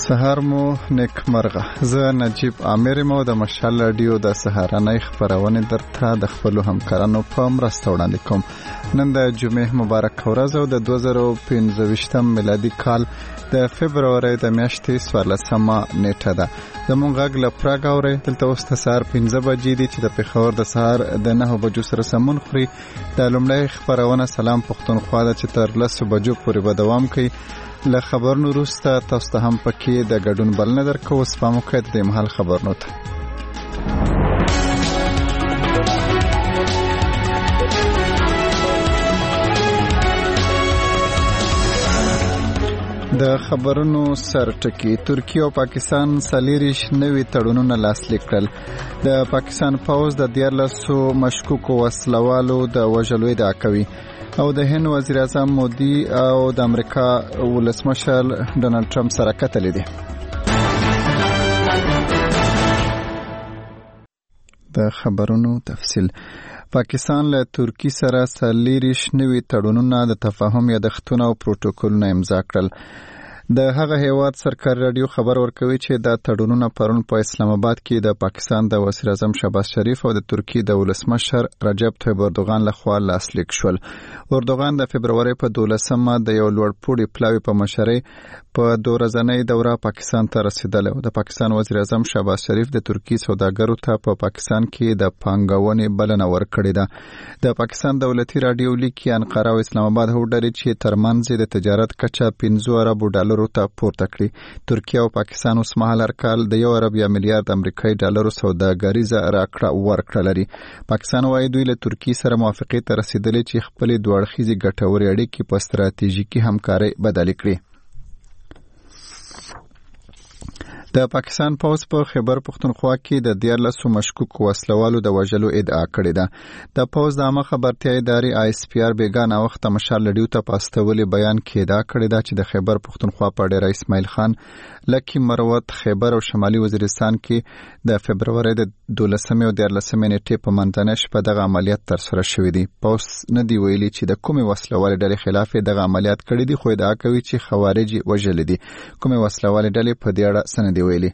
سهار مو نیکمرغه. زه نجیب عامر مو د مشال رادیو د سهارنۍ خبرونه درته د خپل همکارانو په مرسته وړاندې کوم. نن د جمعې مبارک ورځ او د 2015 میلادي کال د فبرवरी د میاشتې 14مه نیټه ده. زموږ غږ له پراګ اوري دلته اوس سهار 15 بجې دي چې د پېښور د سهار د 9 بجو سره سمون خوري. د لومړی خبرونه سلام پښتونخوا ده چې تر 10 بجو پورې به دوام کوي. له خبرونو وروسته تاسو ته هم پکې د ګډون بلنه درکوو. سپما کوئ د مهال خبرونو ته. د خبرونو سرټکی. ترکیه او پاکستان سلیریش نوي تړونونه لاسلیک کړل. د پاکستان پوځ د 14 مشکوکو وسلوالو د وژلو ادعا کوي او د هند وزیر اعظم مودي او د امریکا ولسمشر ډونالد ټرمپ سره کتلې دي. د خبرونو تفصیل. پاکستان له ترکیه سره سلیریش نوي تړونونه د تفاهم یادښتونه او پروتوکولونه امضا کړل. د هغه هیواد سرکاري رادیو خبر ورکوي چې د تړونونه پرون په اسلام آباد کې د پاکستان د وزیر اعظم شهباز شریف او د ترکیه د ولسمشر رجب طیب اردوغان لخوا لاسلیک شول. اردوغان د فبرवरी په 12مه د یو لوړپوړي پلاوي په مشرۍ په 2 ورځنۍ دوره پاکستان ته رسیدل. د پاکستان وزیر اعظم شهباز شریف د ترکیه سوداګرو ته په پاکستان کې د پانګونې بلنه ورکړې ده. د پاکستان دولتي رادیو لیکي انقره او اسلام آباد هوډري چې ترمنځ د تجارت کچه 15 ارب ډالر ته پورته کړی. ترکیه او پاکستان اوس مهال هر کال د 1 ارب میلیارډ امریکایي ډالر سوداګریزه راکړه ورکړه لري. پاکستان وايي دوی له ترکیه سره موافقه ته رسیدلې چې خپل دوه اړخیزې ګټورې اړیکې په ستراتیژیکي همکارۍ بدلې کړي. د پاکستان پوځ په خیبر پختونخوا کې د 14 مشکوک وسلوالو د وژلو ادعا کړې ده. د پوځ د عامه خبرتیا ادارې ISPR بیګانه وخت مشال لډیو ته پاستولې بیان کې ادعا کړې ده چې د خیبر پختونخوا په ډیر اسماعیل خان، لکی مروت، خیبر او شمالي وزیرستان کې د فبرवरी د 12 او 13 نیټې په منځنۍ شپه دغه عملیات ترسره شوې دي. پوځ نه دی ویلي چې د کومې وسلوالې ډلې خلاف دغه عملیات کړي دي، خو ادعا کوي چې خوارج وژل دي. کومې وسلوالې ډلې په دې اړه سند ویلي.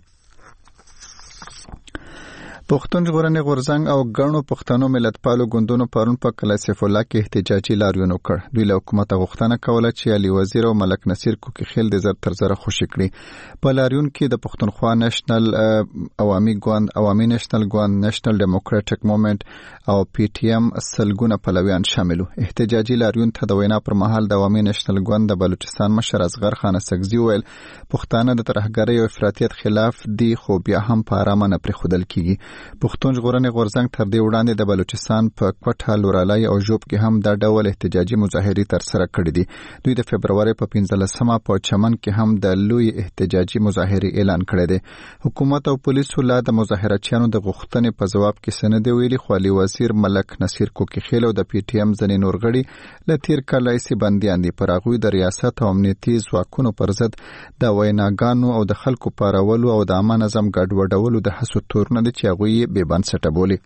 پښتون ژغورنې غورځنګ او ګڼو پښتنو ملتپالو ګوندونو پرون په کلا سیف الله کې احتجاجي لاریون وکړ. دوی له حکومت غوښتنه کوله چې علي وزیر او ملک نصیر کوکي خیل د زر تر زره خوشي کړي. په لاریون کې د پښتونخوا نېشنل عوامي ګوند، عوامي نېشنل ګوند، نېشنل ډیموکراټک موومېنټ او PTM سلګونه پلویان شامل وو. احتجاجي لاریون ته د وینا پر مهال د عوامي نېشنل ګوند د بلوچستان مشر اصغر خان سګزي ویل پښتانه د ترهګرۍ او افراطیت خلاف دي، خو بیا هم په آرامه نه پرېښودل کیږي. پښتون ژغورنې غورځنګ تر دې وړاندې د بلوچستان په کوټه، لورالای او ژوب کې هم د ډول احتجاجي مظاهرې ترسره کړې دي. دوی د فبرवरी په 15مه په چمن کې هم د لوی احتجاجي مظاهرې اعلان کړی دی. حکومت او پولیسو لا د مظاهرچیانو د غوښتنې په ځواب کې سند ویلي، خو علي وزیر، ملک نصیر کوکي خیل او د PTM ځینې نور غړي له تیر کال راهیسې بندیان دي. پر هغوی د ریاست او امنیتي ځواکونو پر ضد د ویناګانو او د خلکو پارولو او د عامه نظم ګډوډولو د هڅو تورونه دي چې هغوی بې بنسټه بولي.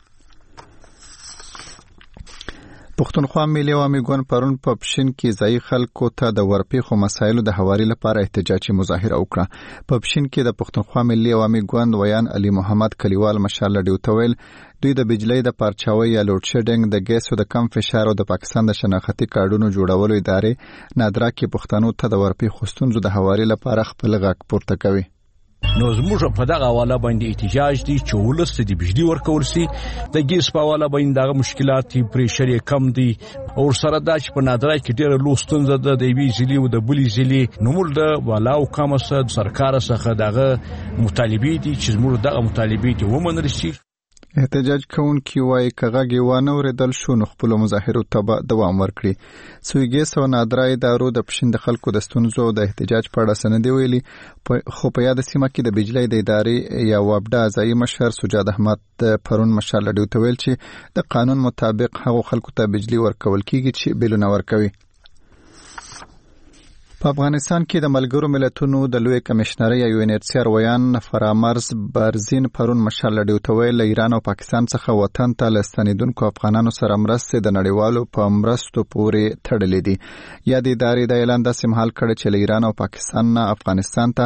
پښتونخوا ملي عوامي ګوند پرون په پښین کې ځایي خلکو ته د ورپېښو مسایلو د هواري لپاره احتجاجي مظاهره وکړه. په پښین کې د پښتونخوا ملي عوامي ګوند ویان علي محمد کلیوال مشال لډیو ته ویل دوی د بجلی د پارچاوي یا لوډ شیډینګ، د ګیسو د کم فشار او د پاکستان د شناختي کارډونو جوړولو ادارې نادرا کې پښتنو ته د ورپېښو ستونزو د هواري لپاره خپل غږ پورته کوي. نو زموږ په دغه حواله باندې احتجاج دي چې ولست د بجلی ورکول سي، د ګیس په حواله باندې دغه مشکلات پریشر کم دي او سره دا چې په نادرای کې ډېر لوستونز د وی ځلی او د بلی ځلی نومول د والا او کمسه سرکار څخه دغه مطالبه دي چې زموږ دغه مطالبه دي ومنل شي. احتجاج کوونکي وایي که غږ وانه اورېدل شو نو خپلو مظاهرو ته به دوام ورکړي. سویګیس او نادرا ادارو د پښین د خلکو د ستونزو د احتجاج په اړه سند ویلي، خو په یاد سیمه کې د بجلی د ادارې یا وابډا ځایي مشر سجاد احمد پرون مشال لډیو ته ویل چې د قانون مطابق هغو خلکو ته بجلی ورکول کیږي چې بیلونه ورکوي. په افغانستان کې د ملګرو ملتونو د لوی کمشنرۍ UNHCR ویان فرامرز برزین پرون مشال لډیو ته ویل ایران او پاکستان څخه وطن ته لستنیدونکو افغانانو سره مرستې د نړیوالو په مرستو پورې تړلې دي. یا د ادارې د اعلان داسې مهال کړی چې ایران او پاکستان نه افغانستان ته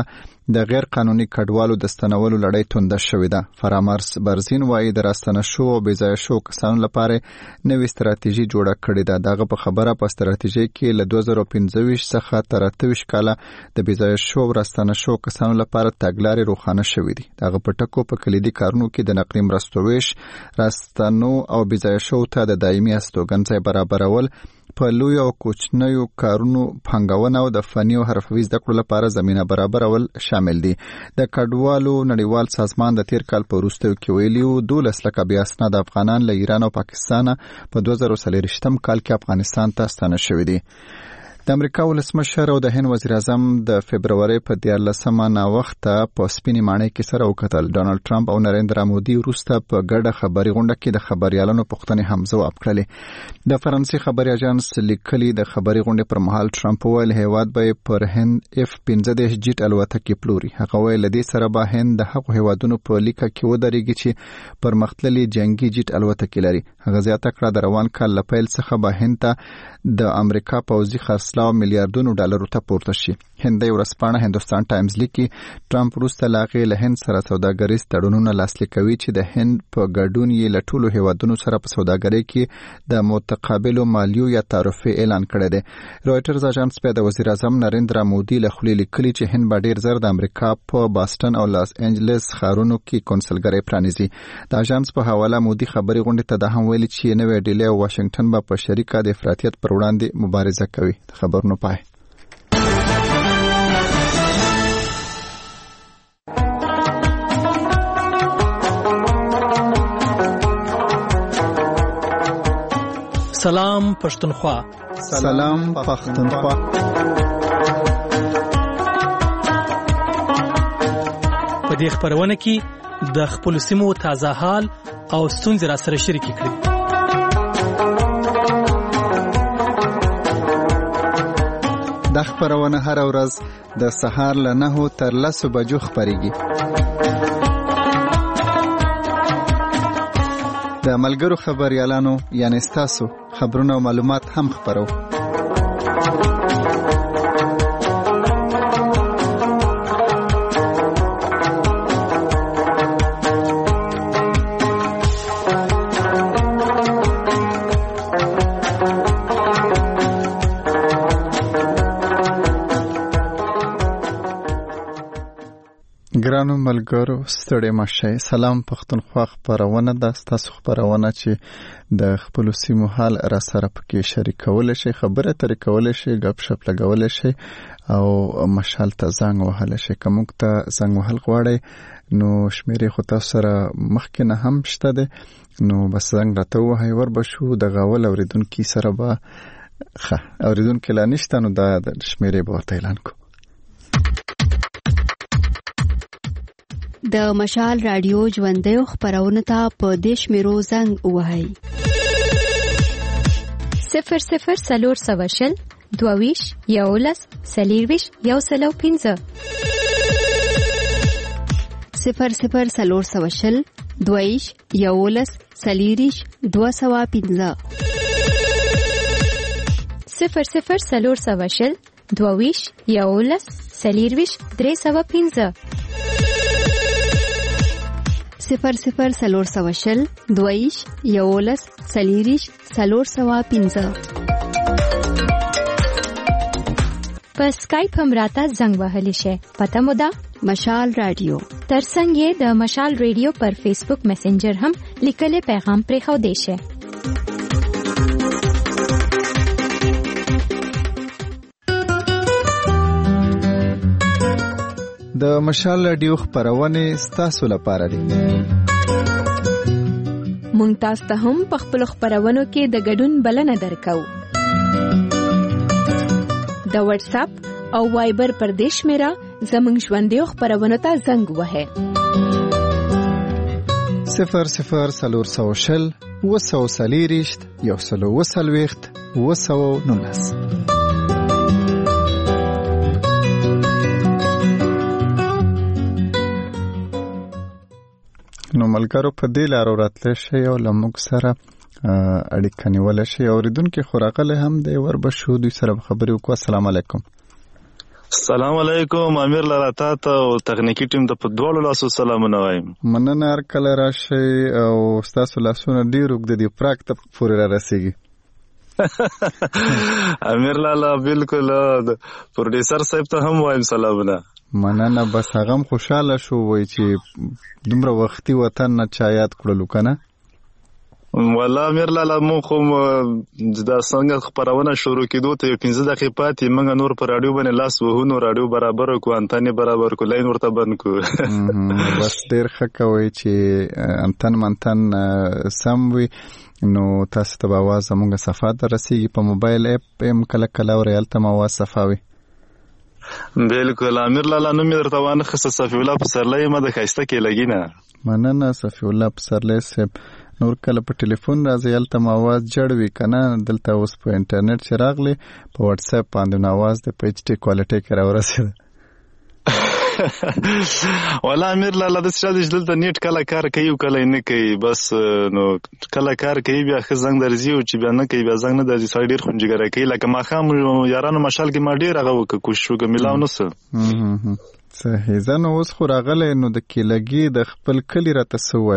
د غیر قانوني کډوالو د ستنولو لړۍ تونده شوې ده. فرامرز برزین وایي د راستنه شو او بې ځایه شو کسانو لپاره نوې ستراتیژي جوړه کړې ده. دغه په خبره په ستراتیژي کې له 2015 څخه تر 28 کاله د بې ځایه شو او راستنه شو کسانو لپاره تګلارې روښانه شوې دي. دغه په ټکو په کلیدي کارونو کې د نقلي مرستو ویش، راستنو او بې ځایه شو ته د دایمي استوګنځای برابرول، په لوی او کوچنیو کارونو پانګونه او د فني او حرفوي زده کړو لپاره زمينه برابرول شامل دي. د کډوالو نړیوال سازمان د تیر کال په وروستیو کې ویلي و 12 لکه بې اسناده افغانان له ایران او پاکستان په 2023 کال کې افغانستان ته ستانه شوي دي. د امریکا ولسمشر او د هند وزیر اعظم د فبرवरी په 14مه ناوخته په سپینې ماڼۍ کې سره وکتل. ډونالد ټرمپ او نریندرا مودي وروسته په ګډه خبري غونډه کې د خبريالانو پوښتنې هم ځواب کړلې. د فرانسې خبري اژانس لیکلي د خبري غونډې پر مهال ټرمپ ویل هیواد به پر هند F-15 جیټ الوتکې پلوري. هغه ویل د دې سره به هند د هغو هیوادونو په لیکه کې ودرېږي چې پرمختللي جنگي جیټ الوتکې لري. هغه زیاته کړه د روان کال له پیل څخه به هند ته د امریکا پوځي خرڅلاو میلیارډونو ډالرو ته پورته شي. هندي ورځپاڼه هندوستان ټایمز لیکي ټرمپ وروسته لاغې له هند سره سوداګریز تړونونه لاسلیک کوي چې د هند په ګډون یې له ټولو هیوادونو سره په سوداګرۍ کې د متقابلو مالیو یا تعرفې اعلان کړی دی. رويټرز اژانس په د وزیر اعظم نریندرا مودي له خولې لیکلي چې هند به ډیر زر د امریکا په باستون او لاس انجلس ښارونو کې کنسولګرۍ پرانیزي. د اژانس په حواله مودي خبري غونډې ته د هم ویلي چې نوې ډیلی او واشنگټن به په شریکه د افراطیت پر وړاندې مبارزه کوي. خبرونه پای. سلام پښتونخوا. سلام پښتونخوا. په دې خبرونه کې د خپل سیمو تازه حال او ستونزې را سره شریک کړئ. د خبرونه هر ورځ د سهار له 9 تر 10 بجو خبريږي. د ملګرو خبريالانو یعنی تاسو خبرونه او معلومات هم خبرو. ګرانو ملګرو ستړي مشه. سلام پښتونخوا خبرونه ده. تاسو خبرونه چې د خپل سیمو حال را سره پکې شریکول شي، خبره ترې کول شي، غپ شپ لګول شي او مشال ته زنګ وهل شي. کوم ته زنګ وهل غواړي نو شمیرې خو تاسو سره مخکې نه هم شته ده، نو بس زنګ راته وهي ور بشو د غاول اوریدونکو سره به اوریدونکو لا نشته، نو د شمیرې به ورته اعلان کو. د مشال رادیو ژوندۍ خبرونه ته په دیش میرو زنګ وهي 00 سلور سواشل دوویش یولس سلیرویش یوسلو 15 00 سلور سواشل دوویش یولس سلیریش 215 00 سلور سواشل دوویش یولس سلیرویش 315 00 سلور سواشل دویش یولس سلیریش 315 په سکایپ هم راته زنګ وهلی شي. پته مو ده مشال رادیو. ترڅنګ یې د مشال رادیو پر فیسبوک میسنجر هم لیکلي پیغام پرې خو دی شي. د مشال رادیو خبرونه ستاسو لپاره دي. مونږ تاسو ته هم په خپل خبرونو کې د ګډون بلنه درکو. د واتس اپ او وایبر پر دیش میرا زمونږ ژوندۍ خبرونو ته زنګ وهه 00 سلور سواشل وسو سلیریشت یوسلو وسلويخت وسو نونس. نو ملګرو په دې لارو راتل شي او لموږ سره اړیکه نیول شي. اوریدونکو خوراغله هم د ور بشو دوی سره خبرې وکړو. السلام علیکم. السلام علیکم امیر لاله تاسو او تخنیکی ټیم ته په دوه لاسو سلامونه وایم. مننه هر کله راشي او تاسو لاسونه ډیر وګ د پراک ته پورې را رسیږي. امیر لاله بالکل پروډوسر صاحب ته هم وایم سلامونه. مننه بس هغه خوشاله شو وای چې دومره وختي وطن نه چا یاد کړلو کنه. والله امیر لاله مو خو دا څنګه خبرونه شروع کېدو ته 15 دقیقې پاتې موږ نور پر رادیو باندې لاس وهو نو رادیو برابر کو انتن برابر کو لاین ورته بند کو. بس ډیر ښه کوي چې انتن منتن سم وي نو تاسو ته आवाज موږ صفه درسیږي په موبایل اپ هم کله کله ورالته आवाज صفاوي. بالکل امیر لاله نو مې درته وانه خصه صفی الله پسرلی ما د خاسته کې لګینه. مننه صفی الله پسرلی صاحب. نور کله په ټلیفون راځي الته आवाज جوړوي کنه دلته اوس په انټرنیټ چې راغلی په واتس اپ باندې आवाज د پېچ ټي کوالټي کې راورسېده. والله امیر لاله د څه دلته نیټ کله کار کوي کله نه کوي بس نو کله کار کوي بیا خو زنګ درځي او چې بیا نه کوي بیا زنګ نه درځي سړی ډیر خونجګره کوي لکه ما خام یارانو مشال کې ما ډیر هغه کوشش وکړ ملاو نه سه. صحیح ځنه اوس خو راغلی نو د کېلګي د خپل کلی راته سوه.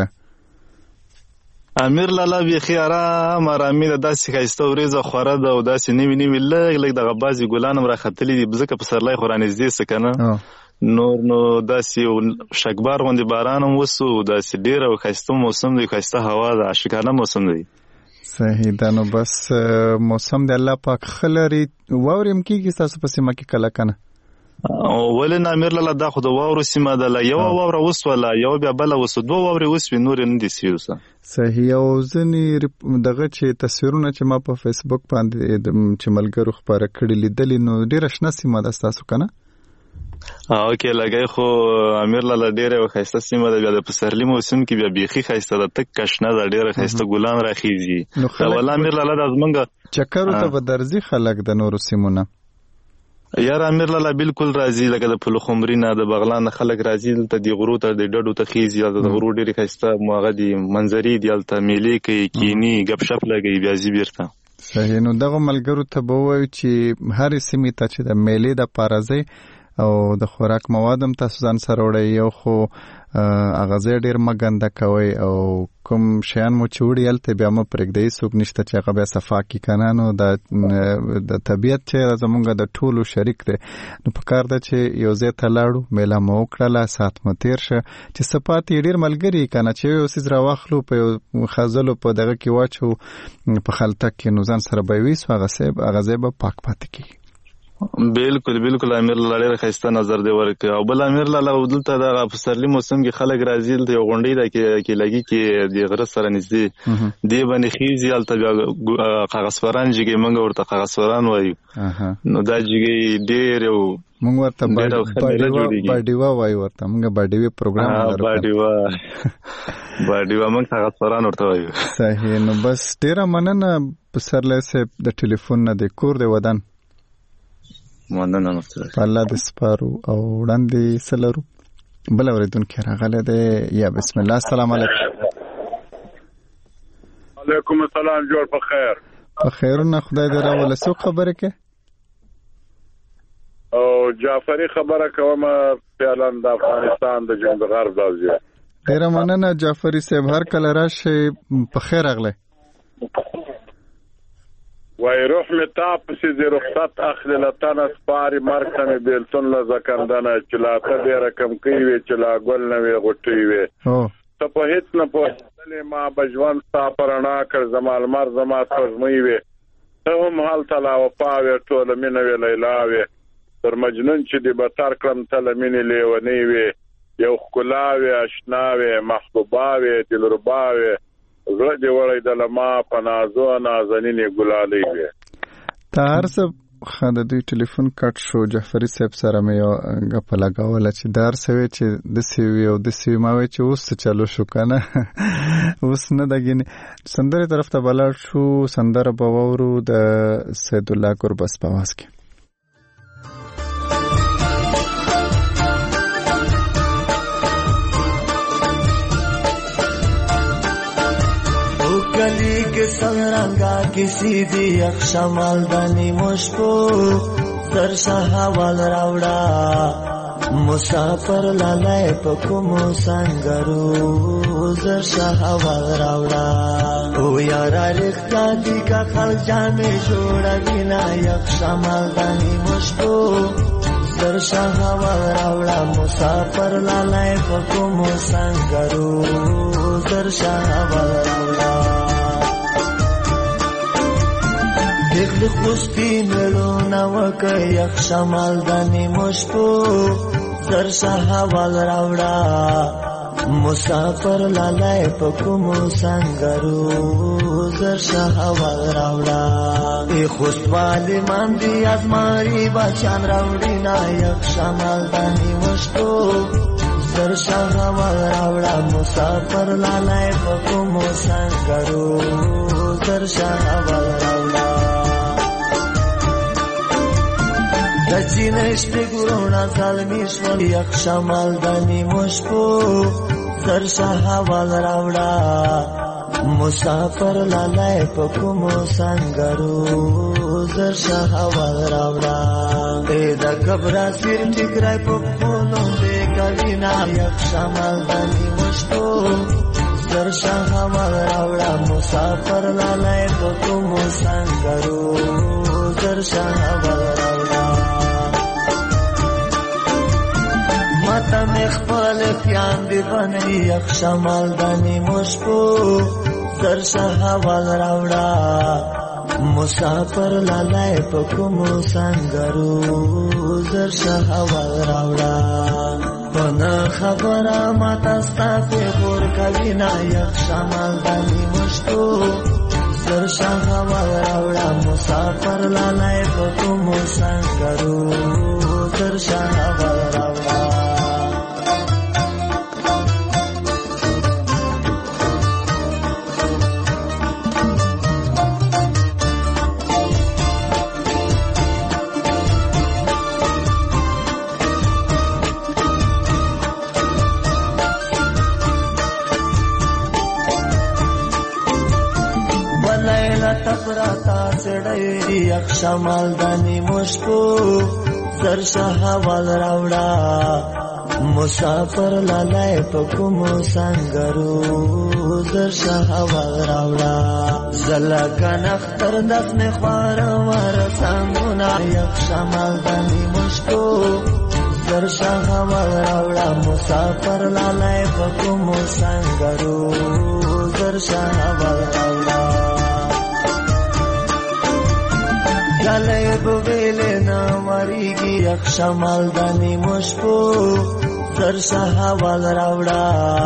امیر لاله بيخي آرامي د داسې ښایسته ورېځه خوره ده او داسې نوي نوي لږ دغه بعضې ګلان هم راختلي دي ځکه پسرلی خو رانږدې څه که نه نور نو داسې شګبار غوندې باران هم وسو داسې ډېر ښایسته موسم دی ښایسته هوا ده عاشقانه موسم دی. صحیح ده نو بس موسم د الله پاک ښه لري. واورې هم کېږي ستاسو په سیمه کې کله که نه؟ ولې نه امیر لاله دا خو د واورو سیمه ده یوه واوره وسوله یوه بیا بله وسو دوه واورې وسوې نورې نه دي سوي اوسه. صحیح. او ځینې دغه چې تصویرونه چې ما په فیسبوک باندې چې ملګرو خپاره کړي لیدلي نو ډېره شنه سیمه ده ستاسو که نه؟ اوکې لګی خو امیر لاله ډېره یوه ښایسته سیمه ده بیا د پسرلي موسم کې بیا بیخي ښایسته ده تکه شنه ده ډېره ښایسته ګلان راخیږي. والله امیر لاله دا زمونږ چکرو ته به درځي خلک د نورو سیمو نه؟ یار امیر لاله بالکل راځي لکه د پلخمري نه د بغلان نه خلک راځي دلته د غرو ته د ډډو ته خیږي هلته د غرو ډېرې ښایسته هغه دي منظرې دي هلته میلې کوي کیني ګپ شپ لګوي بیا ځي بیرته. صحیح. نو دغه ملګرو ته به ووایو چې هرې سیمې ته چې د میلې دپاره ځئ او د خوراک مواد هم تاسو ځان سره وړئ یو خو هغه ځای ډېر مه ګنده کوئ او کوم شیان مو چې وړي هلته بیا مه پرېږدئ څوک نشته چې هغه بیا صفا کړي که نه نو د طبیعت چې زمونږ د ټولو شریک دی نو په کار ده چې یو ځای ته لاړو میله مو وکړله ساعت مو تېر شه چې څه پاتې یې ډېر ملګري که نه چې یو څیز راواخلو په یو خځلو په دغه کې واچو په خلطه کې نو ځان سره به یې ویسو هغه ځای به پاک پاتې کېږي. بالکل بالکل امیر لاله ډېر ښایسته نظر دی ورکړی او بل امیر لاله دلته دغه پسرلي موسم کې خلک راځي دلته یو غونډۍ ده کېلګي کې د غره سره نږدې دې باندې خیږي هلته بیا کاغذفران جګې موږ ورته کاغذفران وایو نو دا جګې ډېر یو موږ ورته باډیوه وایو ورته موږ باډیوه پروګرام باډیوه موږ کاغذفران ورته وایو. صحیح. نو بس ډېره مننه پسرلی صاحب د ټلیفون نه د کور د ودان مننه په الله د سپارو او وړاندې څه لرو بله اورېدونکی راغلی دی یا بسم الله. السلام علیکم. علیکم السلام جوړ په خیر. په خیرونه خدای دې راوله. څوک خبرې کوي؟ او جعفري خبره کوم فعلا د افغانستان د جنوب غرب دا ځای. ډېره مننه جعفري صاحب هر کله راشئ په خیر راغلی. وای روح می تا پسې د رخصت اخلي لتن سپاري مرګ ته می بیلتون لزکندنه چې لا ته ډېر کم کوي وي چې لا ګل نه وي غټي وي ته په هیڅ نه پوهېدلې ما بجوان ستا پرنا کړ زما لمر زما سپوږمۍ وي ته هم هلته لا وفا وي ټوله مینه وي لیلا وي تر مجنون چې دې به تر کړم ته له مینې لیونۍ وي یو ښکلا وي اشنا وي محبوبه وي دلربا وي زړه دې وړی د لما په نازو نازنینې ګلالۍ وي. ته هر څه ښه د دوی ټلیفون کټ شو جعفري صاحب سره مې یو ګپه لګوله چې دا هر څه وی چې داسې وي او داسې وي ما وی چې اوس څه چلو شو که نه اوس نه ده ګینې سندرې طرف ته به لاړ شو. سندره به واورو د سیدالله ګربز په اواز کې. गली के संग रंगा किसी भी अक्षमल दनी मुझको سرشه حوال راوړه مسافر لاله پکومو سنگرو سرشه حوال راوړه او یارا رښتا دی کا خل جامې جوړوي نا یک شمال دانی مشکو سرشه حوال راوړه مسافر لاله پکومو سنگرو سرشه حوال راوړه دغل خوستی ملو نوک یک شمال دانی مشکو سرشه حوال راوړه مسافر لاله پکومو سنگرو سرشه حوال راوړه ای خوستوالی ماندی از ماری بچان راوړي نا یک شمال دانی مشکو سرشه حوال راوړه مسافر لاله پکومو سنگرو سرشه حوال راوړه دچینش بگرونا ظلمیشون یک شمال دانی مشکو سرشه حوال راوړه مسافر لاله پکومو سنگرو سرشه حوال راوړه ای د کبرا سیر ټیکرای پکونو دې کلینا یک شمال دانی مشکو سرشه حوال راوړه مسافر لاله پکومو سنگرو سرشه حوال راوړه ماتا مخفال پیان دی بنی یک شمال دانی مشکو سرشه حوال راوړه مسافر لاله پکومو سنگرو سرشه حوال راوړه پنا خبره ماتا ستا پیغور کوي نا یک شمال دانی مشکو سرشه حوال راوړه مسافر لاله پکومو سنگرو سرشه حوال راوړه تپراتا سړی یک شمال دانی مشکو سرشه حوال راوړه مسافر لاله پکومو سنگرو سرشه حوال راوړه زلکن اختر دسم خوار ور سنگونا یک شمال دانی مشکو سرشه حوال راوړه مسافر لاله پکومو سنگرو سرشه حوال راوړه گلے بویلے نا مریگی یک شمال دانی مشکو سرشه حوال راوړه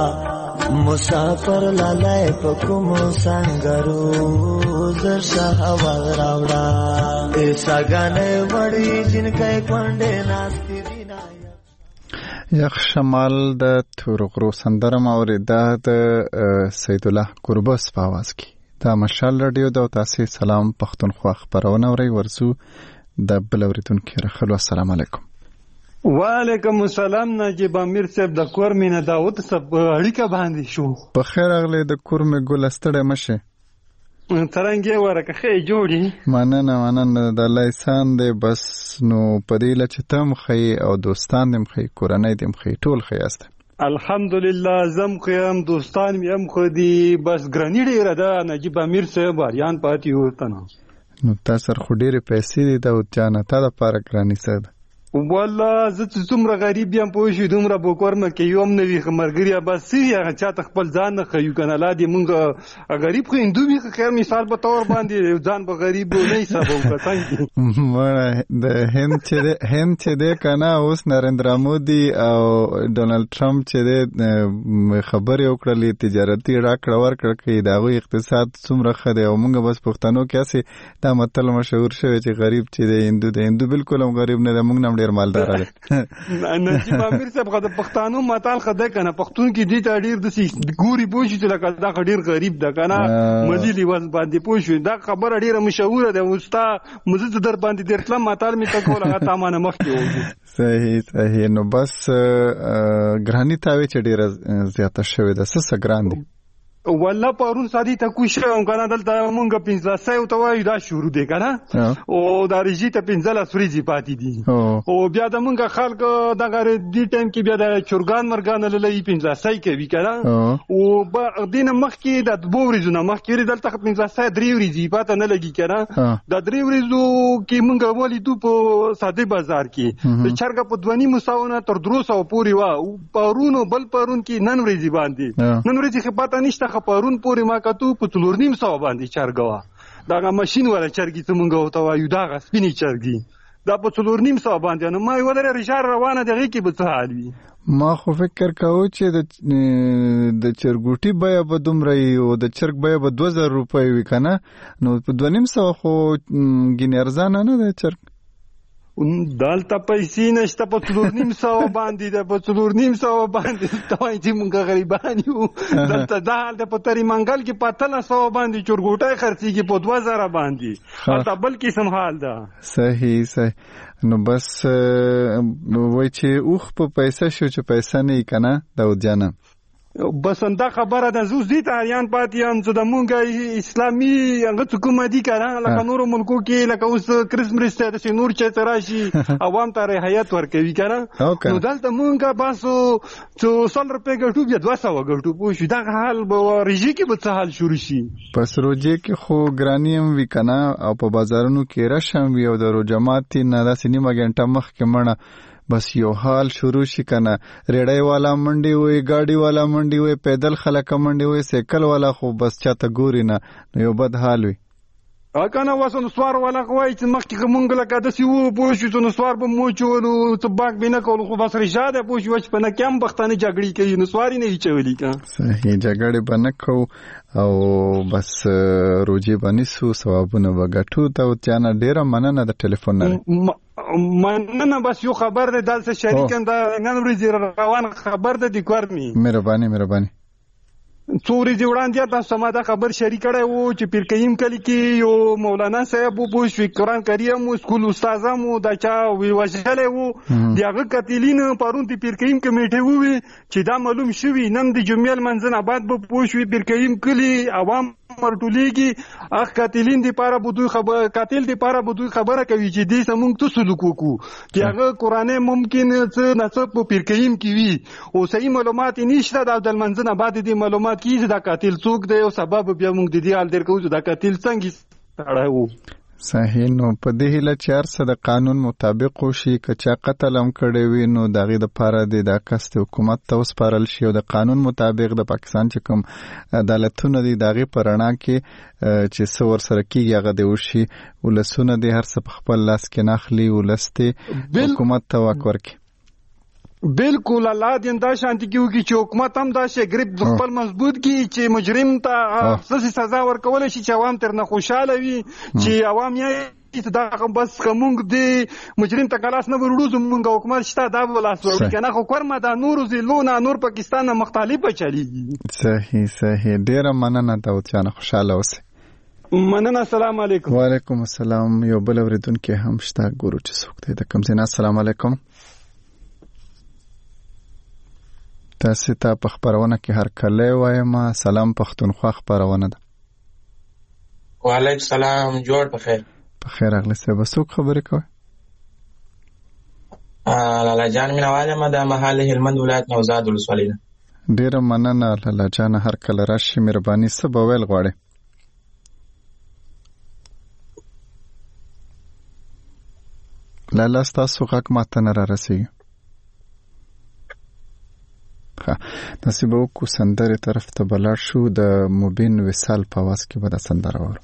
مسافر لاله پکومو سنگرو سرشه حوال راوړه ایسا گانے وڑی جن کے کونڈے ناستی دینا یک شمال د تورغرو سندرم اوریده د سید الله قرباس په आवाज کې دا مشال رادیو دا تاسو سلام پښتونخوا خبرونه اوري ورسو د بل اوریدونکو رخلو السلام علیکم وعلیکم السلام نجیب امیر صاحب د کور مینه داوود صاحب اړیکه باندې شو په خیر اغله د کور می ګل استړه مشه ترنګي ورکه خې جوړي مننه د لایسان دی بس نو پدیله چې تم خې او دوستان دم خې کورنۍ دم خې ټول خې است الحمدلله زم خیم دوستان میم خودي بس ګرانی ډیره ده نجیب امیر صاحب اریان پاتې وته نو تاسو خو ډیره پیسې دي د جانه ته د پاره ګرانی سره والله زه څومره غریب یم پوه شو دومره بوکور مې کې یوم نوي خمرګریا بس هغه چاته خپل ځان نه خيو کنه لا دې مونږ غریب خو هندو می خیر مثال په تور باندې ځان به غریب نه حساب وکړای مړه د هند چې ده کنه اوس نریندرا مودي او ډونالد ټرمپ چې ده خبرې وکړلې تجارتي راکړه ورکړه کې داغه اقتصاد څومره خده او مونږ بس پښتنو کیسه دا متل مشهور شوی چې غریب چې ده هندو بالکل هم غریب نه ده مونږ نم ډیر مالدار دي نجیب امیر صاحب غد پښتانو متال خده کنه پښتون کې دي ته ډیر د ګوري پوښي چې لکه دا ډیر غریب ده کنه مزيلي وز باندې پوښي دا خبره ډیره مشهوره ده وستا مزه در باندې د اسلام متال می تکول هغه تامانه مخ کې وږي صحیح نو بس ګرانی تاوي چې ډیره زیاته شوې ده څه ګران دي والله پرون سادي ته کوشم کنه دلته مونږ 1500 ته وایو دا شروع دی کنه او دا رژی ته 15 سوريزي پاتې دي او بیا د مونږ خلک دغه دی ټایم کې بیا د چورګان مرګان للی 1500 کوي کنه او دین مخکې د 2 ورځې نه مخکې دلته 1500 3 ورځې پاتې نه لګي کنه د 3 ورځو کې مونږ ولیدو په ساده بازار کې د چرګ په 2.5 تر 300 پورې وا پرون بل پرون کې نن ورځې باندې نن ورځې خپاته نشته خپرون پورې ما کتو په 3.5 باندې چرګوا دا ماشين ولا چرګي ته مونږ وته وایو دا سپینی چرګي دا په 3.5 باندې نو ما ولر رشار روانه دغه کې به څه حال وي ما خو فکر کاوه چې د چرګوټي بیا به دومره او د چرګ بیا به 2000 روپۍ وي کنه نو په 2.5 خو ګینه ارزانه نه ده چرګ دالته پیسې نشته په 3.5 باندې ده په 3.5 باندې توای چې مونږ غریبان یو دلته دال د پتري منګل کې په 300 باندې چرګوټه خرڅيږي په 2000 باندې حتی بل قسم حال ده صحیح نو بس وای چې اوخ په پیسې شو چې پیسې نه کنه دا ودیانه بس انده خبره ده زوز دي تاریان پاتیان چې د مونږه اسلامي هغه حکومتي کړه لکه نور ملکو کې لکه اوس کرسمس ته د نور چې تراشي عوام ته رعایت ورکوي کنه نو دلته مونږه باسو چې 100 روپے ګټو بیا 200 ګټو پوه شو دا حال به ریجی کې به څه حال شروع شي پس روجه کې خو ګرانیم وی کنه او په بازارونو کې راشم وی او د جماعت نه د سینما غنټه مخ کې مړه بس یو حال شروع شي کنه ریړای والا منډي وي گاډي والا منډي وي پیدل خلک منډي وي سایکل والا خو بس چاته ګوري نه یو بد حال وي کنه واسو سوار والا کوي چې مخکې مونږ لکه د سیو پوه شو نو سوار به مو چولو ته باغ بینه کول خو بس رشاده پوه شو چې په نه کم بختانه جګړې کوي نو سواری نه چولی کا صحیح جګړې بنه کو او بس روجي باندې سو ثوابونه وګټو ته چانه ډیره مننه د ټلیفون نه مننه بس یو خبر ده دلته شریکم دا نن ورځ روان خبر ده د کورمي مهرباني څوري دی وړاندې تاسو ما دا خبر شریک کړی وو چې پیر کیم کلی کې یو مولانا صاحب وو شو قرآن کریم سکول استادامو دا چا وی وژلې وو دغه قتلین پرون دی پیر کیم کمیټه وو چې دا معلوم شوی نن د جمعیل منځن آباد به پوښوي پیر کیم کلی عوام مرټولیږي اخ قاتلین دی پاره بده خبر قاتل دی پاره بده خبره کوي چې دې سمون ته سلوک وکړو چې هغه قرآن ممکن څه نصب په پیر کیم کې وي او صحیح معلومات نشته د منځن آباد دي معلومات کیږي دا قاتل څوک دی او سبب بیا موږ د دې حال درکو چې دا قاتل څنګه تړاو صحیح نو په دې هله 400 د قانون مطابق شي کچا قتل هم کړي وي نو دغه د پاره د کست حکومت ته وسپارل شي او د قانون مطابق د پاکستان چې کوم عدالتونه دي دغه پرانا کې چې څور سره کیږي هغه دی وشي ولسونه د هر څه په خپل لاس کې ناخلي ولسته حکومت ته وکړي بالکل الله دې دا شانتي کیږي چې حکومت هم دا شي گریپ خپل مضبوط کی چې مجرم ته سزا ورکول شي چې عوام تر نه خوشاله وي چې عوام یې دا بس کومګ دی مجرم ته کلاس نه ورړو زمونږ حکومت شته دا ولاس ورو کنه خو کورما دا نور زلونه نور پاکستان مختلفه چلیږي صحیح ډیره مننه دا وچانه خوشاله اوسه مننه السلام علیکم وعلیکم السلام یو بل اوریدونکو هم شته ګورو چې څوک دی د کوم ځای السلام علیکم تاسو ته په خبرونه کې هر کله وایم سلام پښتونخوا خبرونه ده وعلیکم السلام جوړ بخیر اغلی سبا څوک خبرې کوي لالا جان مینواله ما د محل هلمند ولایت نوزاد ولسوالۍ ډیره مننه لالا جان هر کله راشي مهرباني سبا ویل غواړي لالا تاسو حق ماته نه را رسیږي نصیب وکو سندره طرف ته بلار شو د مبین وصال په واس کې به د سندره وره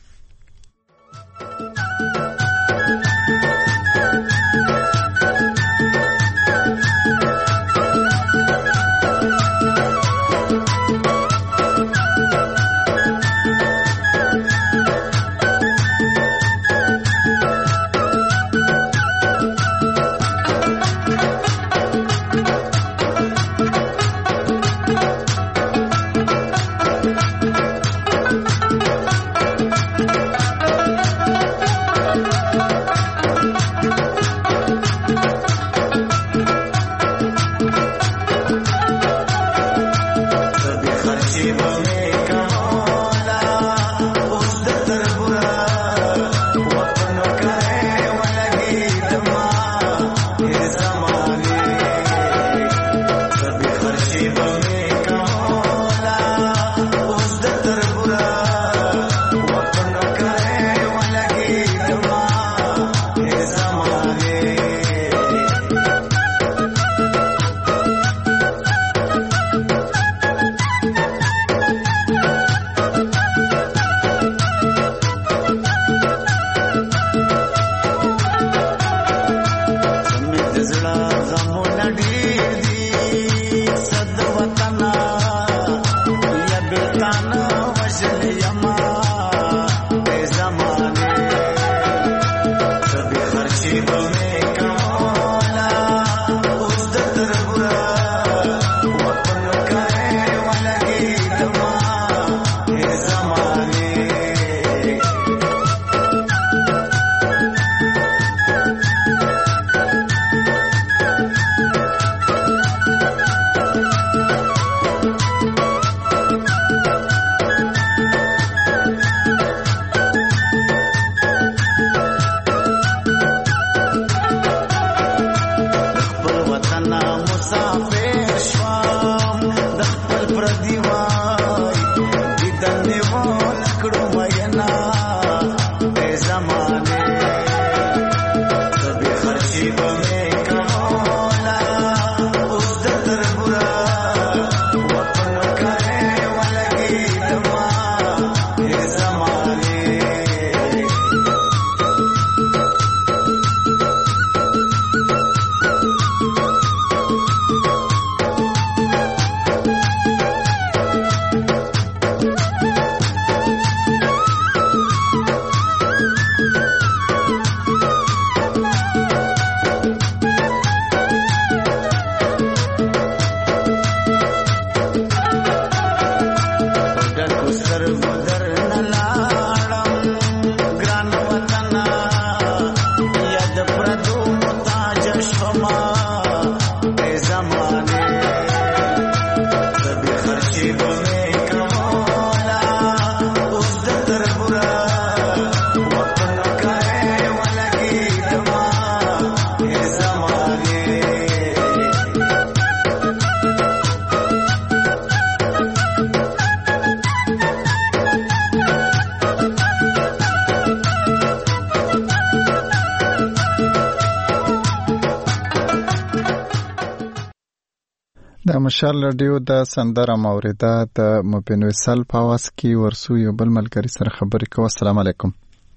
د مشال رادیو د سندره موریده د مبین وصل په واس کې ورسو یو بل ملګری سره خبرې کوو. السلام علیکم.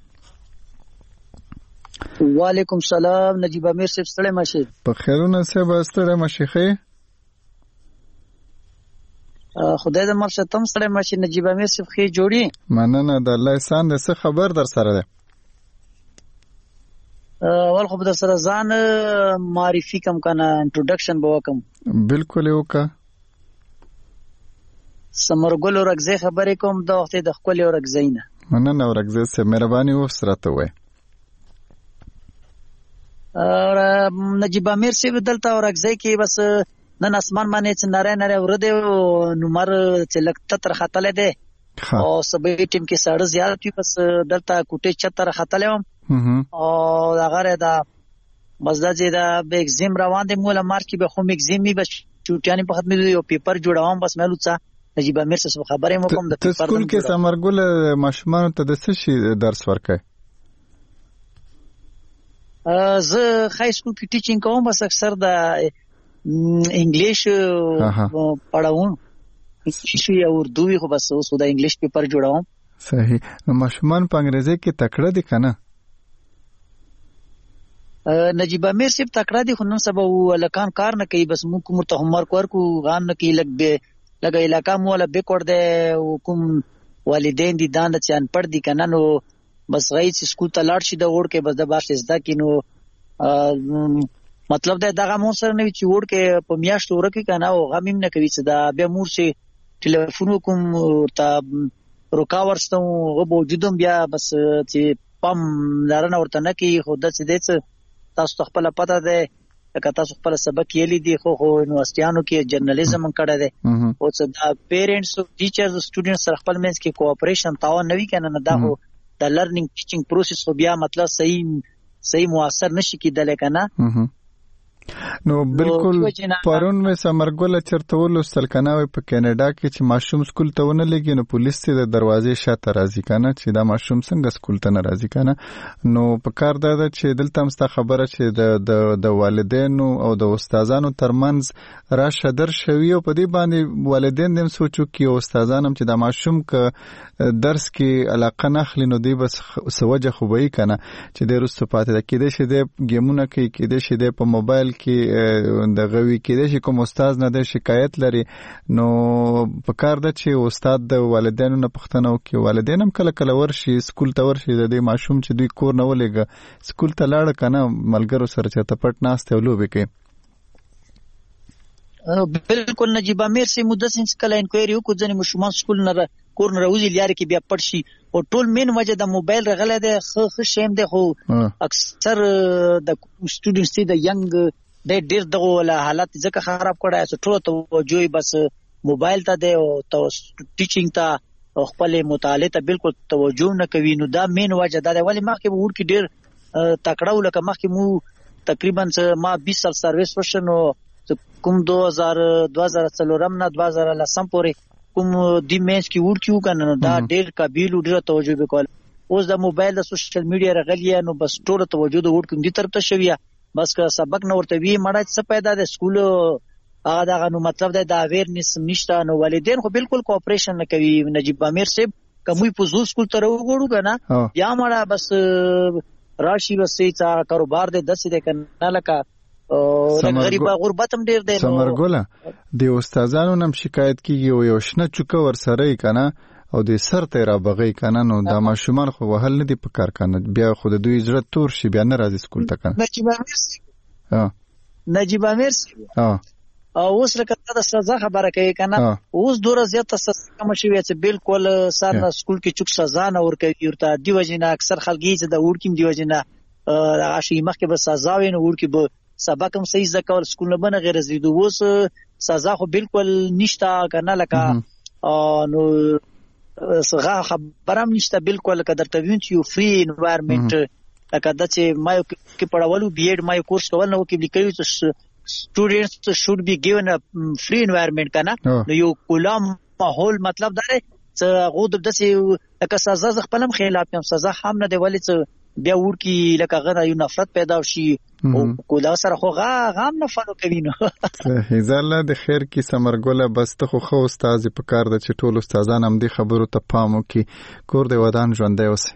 وعلیکم السلام. نجیب امیر صاحب ستړی ماشي؟ په خیرونه صاحب ستړی ماشي خې؟ خدای دې مال ستم ستړی ماشي. نجیب امیر صاحب خې جوړي؟ مننه د الله احسان دې. څه خبر در سره ده؟ اول خو در سره ځان معرفي کم کنه، انټروډکشن به وکم. بالکل وکا. سمرګل ورغزه خبرې کوم د وخت د خپل ورغزه نه. مننه ورغزه سه مهرباني وسرته وای. نجیب امیر سی بدلته ورغزه کې بس نن اسمان باندې چې ناره ورده نو مر چې لکته تر خطلې ده او سبې ټیم کې ساړه زیات وي بس دلته کوټه چتر خطلې او هغه دا مزدا چې دا به ایگزام روان دي مولا مارچ کې به خو ایگزام می بس چوټیانی په ختمې یو پیپر جوړاوم بس مې لوڅه نجیب امیر څه خبرې مو کوم د پیپر. سکول کې سمرګل ماشومان ته د څه شي درس ورکای؟ زه های سکول کې ټیچینګ کوم بس اکثر د انګلیش پڑھاوم شي او اردو خو بس اوس د انګلیش پیپر جوړاوم. صحیح. نو ماشومان په انګریزي کې تکړه دي کنه؟ نجیب امیر صاحب تکړه دي خو نن سبا ولکان کار نه کوي بس موږ کوم ته هومورک ورکو غان نه کوي لګ علاقہ مو ولا بیکور ده حکم والدین دي داند چې ان پړ دي کنه نو بس غي چې سکول ته لاړ شي د وړ کې بس د باش زده کینو مطلب دا دغه مو سره نه چې وړ کې په میاشت ورکه کنه او غمیم نه کوي چې دا به مور شي ټلیفون کوم ته روکاورستو وبوجودم بیا بس چې پم لارنه ورته نه کوي خو د څه دې تاسو خپل پته ده که تاسو خپل سبق یې دي خو یونیورسيانو کې جرنالیزم کړه ده او څه دا پیرنټس او ټیچرز سټوډنټس سره خپل منځ کې کوآپریشن تعاون نوي کنه نه دا هو د لرنینګ ټیچینګ پروسس خو بیا مطلب صحیح موثر نشي کېدل کنه. نو بالکل پرون مې سمرګل چرته ولوستل کنه په کینیډا کې چې ماشوم سکول ته ونه لګي نو پولیس ته د دروازې شاته راځي کنه چې دا ماشوم څنګه سکول ته نه راځي کنه. نو په کار دا ده چې دلته مستا خبره چې د والدینو او د استادانو ترمنځ راشه در شوی او په دې باندې والدین هم سوچو کې او استادان هم چې دا ماشوم ک درس کې علاقه نه خلی نو دی بس سوجه خوبای کنه چې د رسو پاتې کېده شي د گیمونه کې کېده شي د په موبایل کې د غوي کېده شي کوم استاد نه د شکایت لري نو په کار ده چې استاد د والدینو نه پښتنه وکي. والدین هم کله کله ورشي سکول ته ورشي د دې ماشوم چې دوی کور نه ولېګه سکول ته لاړ کنه ملګرو سره چې ته پټ ناشته ولوبې کوي. بالکل نجیب امیر سي مدسین کله انکوایری وکړو ځنې مشومان سکول نه کور نه راوځي لاري کې بیا پټ شي او ټول مين وجه د موبایل رغله ده خو شیم ده خو اکثر د سټوډنټس دي د ینګ د ډیر دغه ولا حالت ځکه خراب کړای چې ټول توجه بس موبایل ته ده او ټیچینګ ته خپل مطالعه ته بالکل توجه نه کوي نو دا مين وجه ده ولی مخکې وړ کې ډیر تکړه ولکه مخکې مو تقریبا ما 20 سال سرویس وشنو کوم 2004 نه 2010 پورې کوم دی مینس کې وړ کیو کنه دا ډیر قابل ډیر توجه وکول. اوس د موبایل د سوشل میډیا رغلیه نو بس ټول توجه د وړ کوم دي طرف ته شویه بس که سبق نه ورته وی مړه څه پیدا د سکول هغه دا نو مطلب دا اویرنس نشته نو والدین خو بالکل کوآپریشن نه کوي. نجیب امیر صاحب کومي په زو سکول ته وګورو کنه یا مړه بس راشي وسې تا کاروبار دې دسې دې کنه لکه غریب غربت هم ډیر دی. سمرګوله د استادانو نم شکایت کیږي او یو شنه چوکه ور سره کنه او د سر ته را بغي کنه نو دا ماشومان خو وهل نه دی په کار کنه بیا خو د دوی زړه تور شي بیا نه راځي سکول ته کنه. نجیب امیر اوس لکه د سزا خبره کوي کنه اوس دوره زیاته سزا کوم شي چې بالکل سر نه سکول کې چوک سزا نه ورکوي ورته دی وجنه اکثر خلګي چې د ورکیم دی وجنه هغه شي مخکې به سزا ویني ورکی به سبق هم صحیح ذکر سکول نه بنه غیر زیدو اوس سزا خو بالکل نشته کنه لکه نو سزا خبرم نشته بالکل لکه درته وین چې یو فری انوایرنمنت لکه د چې ما کې پړاولو بي ایډ ما کورس کول نو کې لیکلي چې students should be given a free environment kana نو یو کلام ماحول مطلب دا دی چې غو د دسې لکه سزا ز خپلم خلاف یم سزا هم نه دی ولې چې بیا ورکی لکه غره یو نفرت پیدا شي او کولا سره خو غام نه فالو کوي نو هیڅ الله د خیر کی سمرګله بس ته خو استاد په کار د چټول استادان هم دي خبرو ته پامو کی کور دی ودان ژوندې اوسه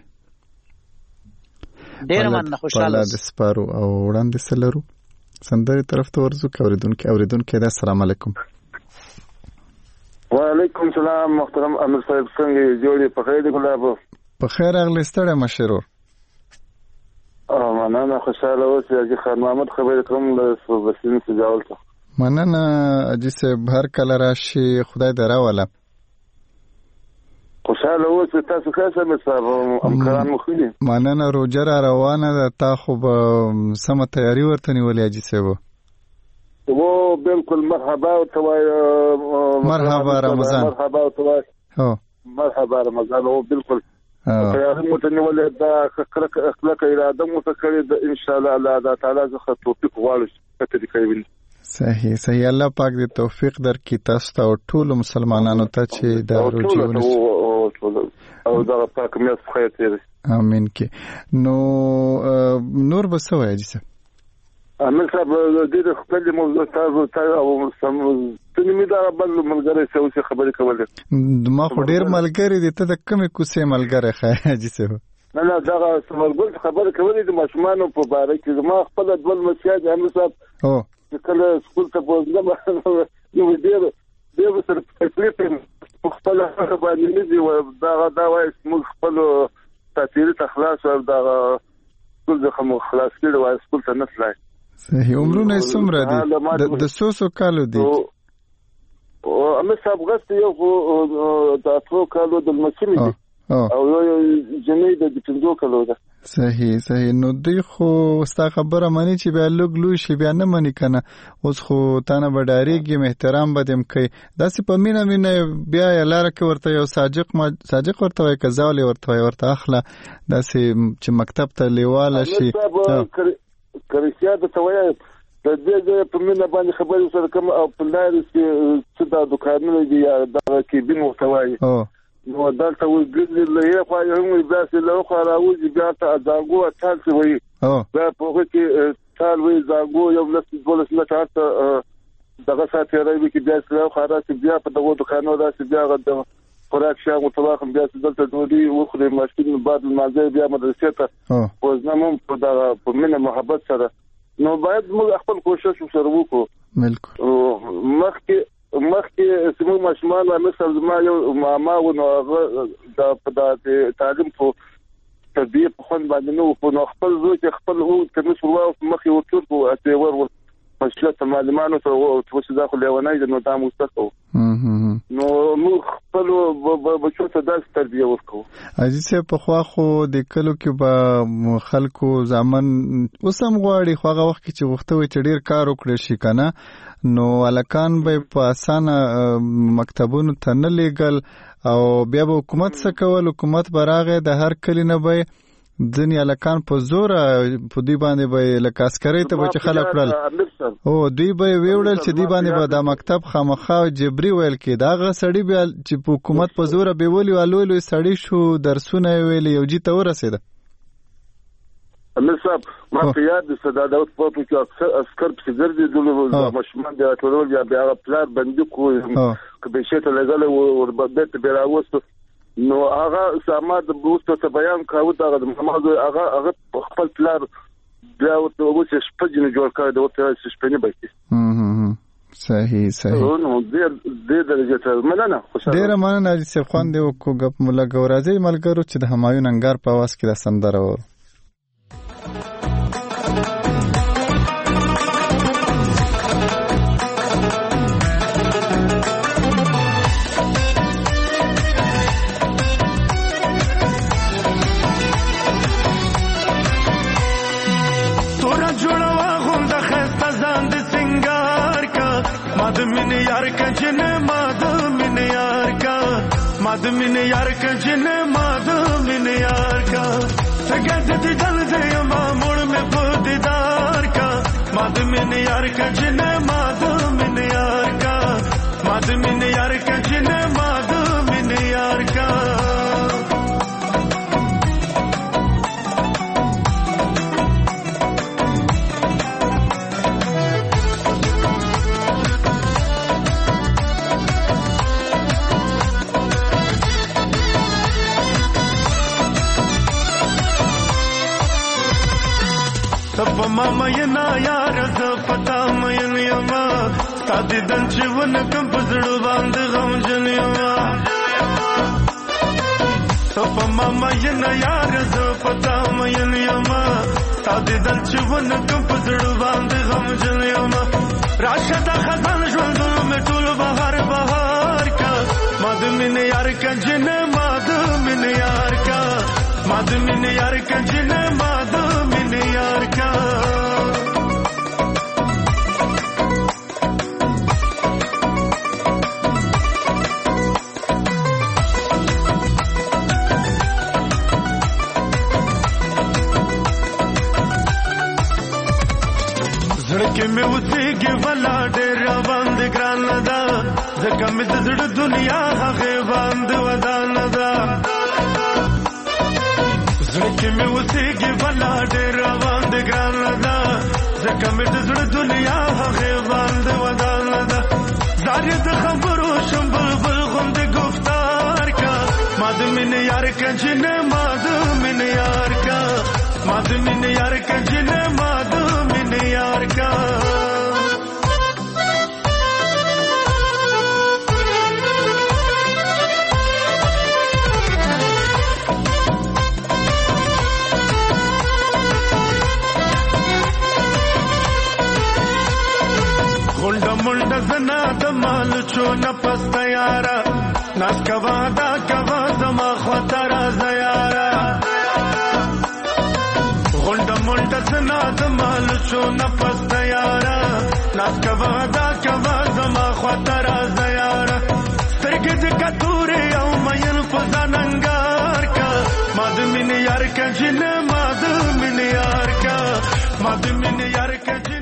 ډیر من خوشاله د سپارو او وړاندې سلرو سندري طرف ته ورزو اوریدونکو د السلام علیکم. وعلیکم السلام محترم امیر صاحب څنګه جوړې په خیر دی ګلاب په خیر اغلی ستړی مشرور مننه خوشاله اوسې اجي خان محمد خبرې کوم له بسین سجاول ته مننه اجي صاحب هر کله راشي خدای دراوله خوشاله اوسې تاسو ښه سمې صاحب امکان مو ښه دي مننه روجه را روانه ده تا خو به سمه تیاري ورته نیولې اجي صاحب و بالکل مرحبا ورته وایه مرحبا رمضان مرحبا ورته وایه مرحبا رمضان و بالکل تیاري مو ته نیولې دا کلکه اراده مو ته کړې ده انشاءالله الله تعالی څخه توفیق غواړو چې ته دې کوي صحیح الله پاک دې توفیق درکړي تاسو ته او ټول مسلمانانو ته چې دا روزي ونیسي او دا پاک مې خیر دې امين کې نو نور بسوي اجي صاحب امیر صاحب دې خپل موضوع تاسو او سم تنمي دا بل ملګری څه اوسه خبرې کولې ما خو ډیر ملګری دي ته د کومې کوڅې ملګری ښه اجي صاحب نه دا سمرګل خبرې کولې د ماشومانو په باره کې ما خپل ډول مسیاج امیر صاحب کله سکول ته بوزنه یو ډیر سره تکلیف خپل هغه باندې نه دی دا وایي موږ خپل تاثیر تخلاص او دا سکول څخه خلاص کړي وایي سکول ته نه تلای صحیح عمرونه څومره دي د سوسو کالو دي او امه صاحب غست یو د اتو کالو د مسلې دي او یو جنې د 15 کالو ده صحیح نو دی خو ستا خبره مانی چې بیا لوګ لوی شي بیا نه مانی کنه اوس خو تانه بډاریږي احترام بدیم کوي داسې په مینه بیا لاره کې ورته یو صادق ورته وای کزاولې ورته اخله داسې چې مکتب ته لیواله شي کرسیا د توای د دې په مینه باندې خبرې سره کوم او په لار چې دا دکانونه دي دا کې بینو توای نو دلته وګړي له یو خوا یو داسې له خوا راوځي بیا ته ځاګو اتل څه وي بیا په هغه کې تال وي ځاګو یو لس دولس متر ته دغه ساتي راوي کې بیا له خوا راځي بیا په دغه دکانو راځي بیا د خوراک شیا متواخم بیا دلته دوی وخوري ماشین بعد مازه بیا مدرسې ته وزنمم په دغه په منه محبت سره نو باید موږ خپل کوشش وسره وکړو بالکل مخکې سمو ماشومان مثلا ما یو ماما و نو د تعلیم په تدبیر په خون باندې نو په خپل زوی چې خپل هو کمیس ورو مخې ورته او اته ور مشکلات معلومانو ته او څه داخل لیونای نو دا مستقو نو موږ خپل بچو ته داس تربیه ورکو عزیز په خوا خو د کلو کې به خلکو ځامن وسم غواړي خو هغه وخت کې چې وختوي چې ډیر کار وکړي شي کنه نو الکان به په اسانه مکتبونو ته نه لېګل او بیا به حکومت څه کول حکومت براغه د هر کلی نه به ځنی الکان په زور په دی باندې به لکه عسکري ته به خلک کړل او دوی به ویوړل چې دی باندې به د مکتب خامخا جبري ویل کې دا غ سړی به چې حکومت په زور به ویلی والوي سړی شو درسونه ویل یو جی ته ورسېده امیر صاحب ما په یاد صدا داوت په کې عسكر په ګرځي د مشمان د ټولول یا بیا پلان باندې کو کبه شته لګل او بدت بیراوست نو هغه سماد بوسته ته بیان کاوه دا هغه خپل پلان بیا ورته وڅ شپږ جوړ کړ د ورته شپږ بچي صحیح نو دې درجه ته مننه خوشاله ډیر مننه چې خوان دی کو غپ مولا ګورازي ملګرو چې د همایون انګار په واس کې د سندره و ماد من یار کا جن ماد من یار کا سگد دل دے ما موڑ میں دیدار کا ماد من یار کا جن ماد من یار کا ماد من یار کا جن ماد من یار کا تب ماما ینا یار ز پتا مین یما تادی دن چون کم پزړو باندې غم جن یما تب ماما ینا یار ز پتا مین یما تادی دن چون کم پزړو باندې غم جن یما راشد خزان ژوند مې ټول بهار بهار کا ماد من یار کا جن ماد من یار کا ماد من یار کا جن ماد من یار کا زړه مې وځيږي ولا ډېر باندې ګران ده ځکه مې د زړه دنیا هغه باندې ودان ده زړه مې وځيږي ولا ډېر باندې ګران ده ځکه مې د زړه دنیا هغه باندې ودان ده زارې د خبرو شم بلبل غوند گفتار کا ماد من یار کا جن ماد من یار کا ماد من یار کا جن ماد من یار کا غونډه منډه زنا د مال چو نه پسته یارا ناس کوا دا کوا زما خطر زیارا غونډه منډه زنا د مال چو نه پسته یارا ناس کوا دا کوا زما خطر زیارا سترګې د کتورې او مین په ځاننګار کا ماد من یار کا جن ماد من یار کا ماد من یار کا جن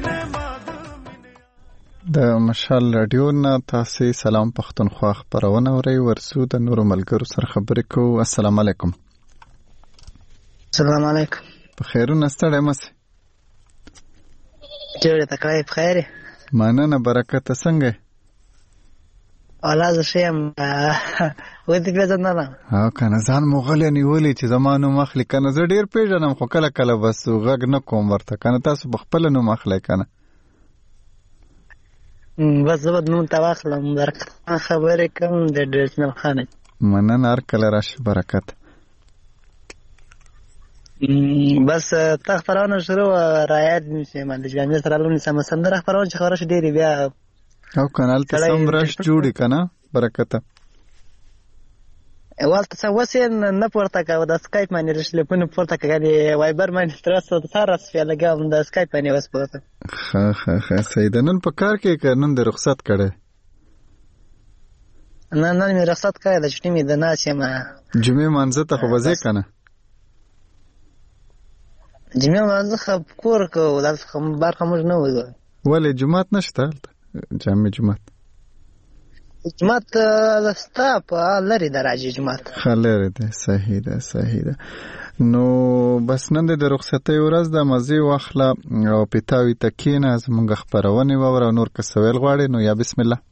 د مشال رادیو نه تاسو سلام پښتونخوا خبرونه اورئ ورسو د نورو ملګرو سره خبرې کوو. السلام علیکم. السلام علیکم. په خیرونه ستړی مسی جوړه تکای په خیره مننه برکت څنګه الله ز شیم و دې پیژنه نه ها کنه ځان مغل نیولې چې زمانو مخلي کنه زه ډیر پیژنم خو کله کله بس غږ نه کوم ورته کنه تاسو بخپل نو مخلي کنه بس زبد نو تواخلم برکت خبرې کوم د ډیشنل خانه مننه هر کله راشي برکت بس تخبرانه شروع رایت میشه من د جامعه سره لونی سم سندره خبرونه چې خبره ډیری بیا او کانال ته سم راش جوړی کنه برکت والته سوسین نه پورته کا د اسکایپ باندې رسل په پورته کا دی وایبر باندې ترس سره لګاوم د اسکایپ باندې وسپورته خا سیدنن په کار کې کنن د رخصت کړه نه مې رخصت کړه د چټی مې د ناسه ما جمعه منځ ته خو وځي کنه جمعه منځ خب کور کو د برخه موږ نه وځو ولې جمعه نشته جمعه جماعت لستا په لري درجه جماعت خلره ده صحیح ده نو بس نن د رخصتۍ ورځ د مزي واخله او پتاوي تکینه از مونږ خبرونه وره نور کسویل غواړي نو یا بسم الله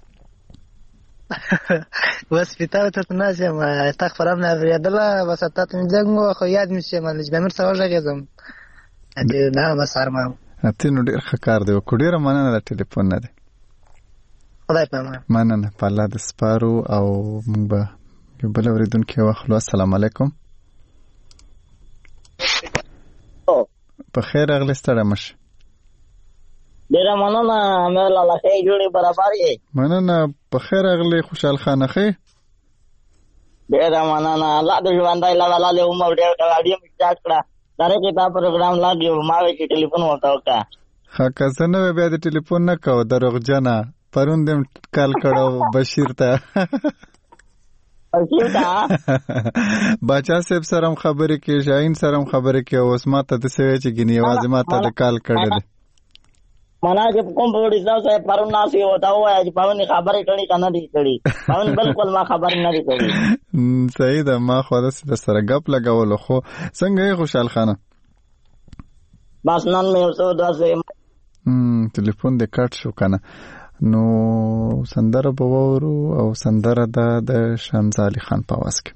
بس پتاوي ته نه ځم تا خبرونه یادله بس تاسو څنګه خو یاد مشه مالج بمر سره راځم اته دا مسار ما اته نو ډیر ښکار دی کو ډیر مننه د ټلیفون نه دی خدای پامه مننه په الله د سپارو او موږ به یو بل اوریدونکو واخلو. السلام علیکم. په خیر اغلی ستړی مشه. ډیره مننه مې الله خیر جوړې برابر یې. مننه په خیر اغلی خوشحال خان خې. ډیره مننه الله دې ژوندۍ لاله عمر ډېر کړه مشتاق کړه دغه کتاب پروګرام لاګي ما وی چې ټلیفون وکړه. ها کزنه بیا د ټلیفون نه کو دروغ جنا پرون دم کال کړه بشیر ته باچا صاحب سره هم خبرې کې شاهین سره هم خبرې کې اوس ماته د سوي چې ګنی आवाज ماته د کال کړل مانا چې کوم وړي تاسو پرون ناسي وتا وای چې پاوني خبرې کړي کنه دي کړي پاون بالکل ما خبر نه دي کړي صحیح ده ما خو د سره غپ لګول خو څنګه یې خوشحال خانه بس نن مې اوسو داسې ټلیفون دې کټ شو کنه نو سندره بوورو او سندره د شمزالي خان په واس کې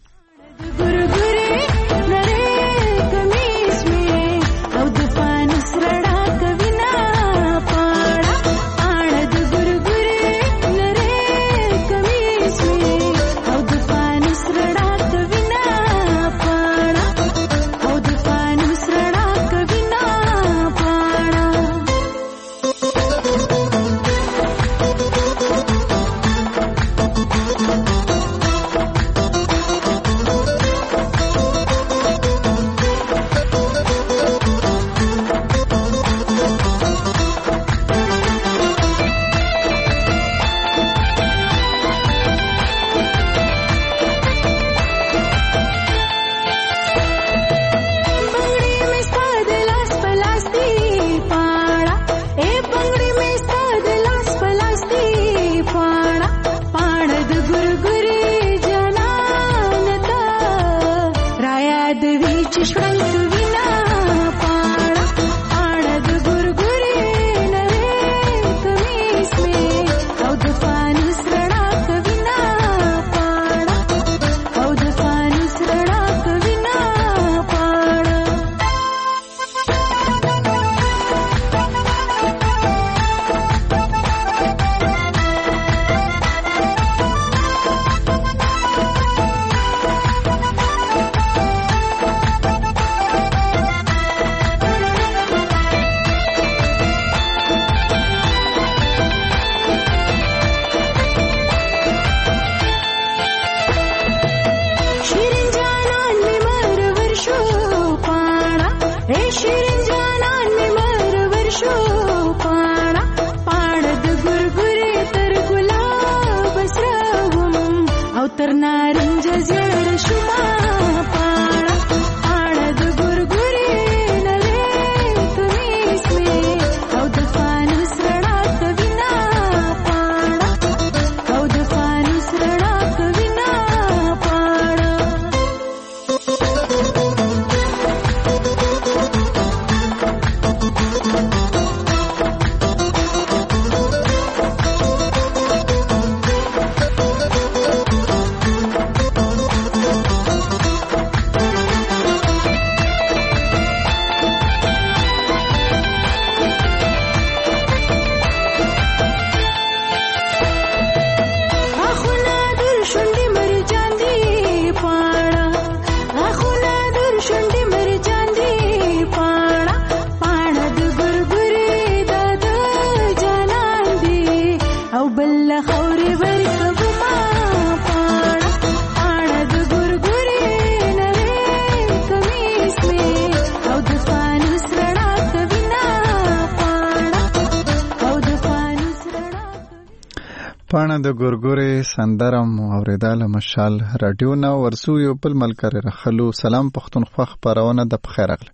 پاڼه د ګورګورې سندره مو اورېدله مشال راډیو نه ورسو یو بل ملګری راخلو سلام پښتونخوا خپرونه د پخیر راغله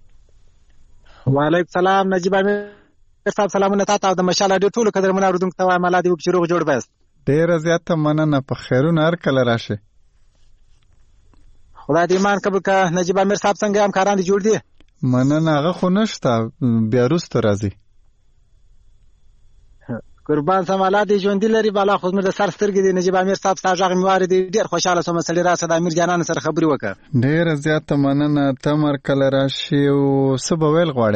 وعلیکم سلام نجیب امیر صاحب سلامونه تاسو د مشال راډیو ټول قدرمن اوردونکو ته وایم الله دې وکړي روغ جوړ بس ډېر زیاته مننه په خیرونه هر کله راشه خدای دې ایمان قبول کړه نجیب امیر صاحب څنګه همکاران دي جوړ دي مننه هغه خو نشته بیا وروسته راځي قربان سم الله دې ژوند لري بالا خو زموږ د سر سترګې دي نجیب امیر صاحب ستا غږ مې واورېدی ډېر خوشاله سوم سړي راسه د امیر جانان سره خبرې وکړه ډېر زیاته مننه ته مر کله راشي او څه به ویل غواړې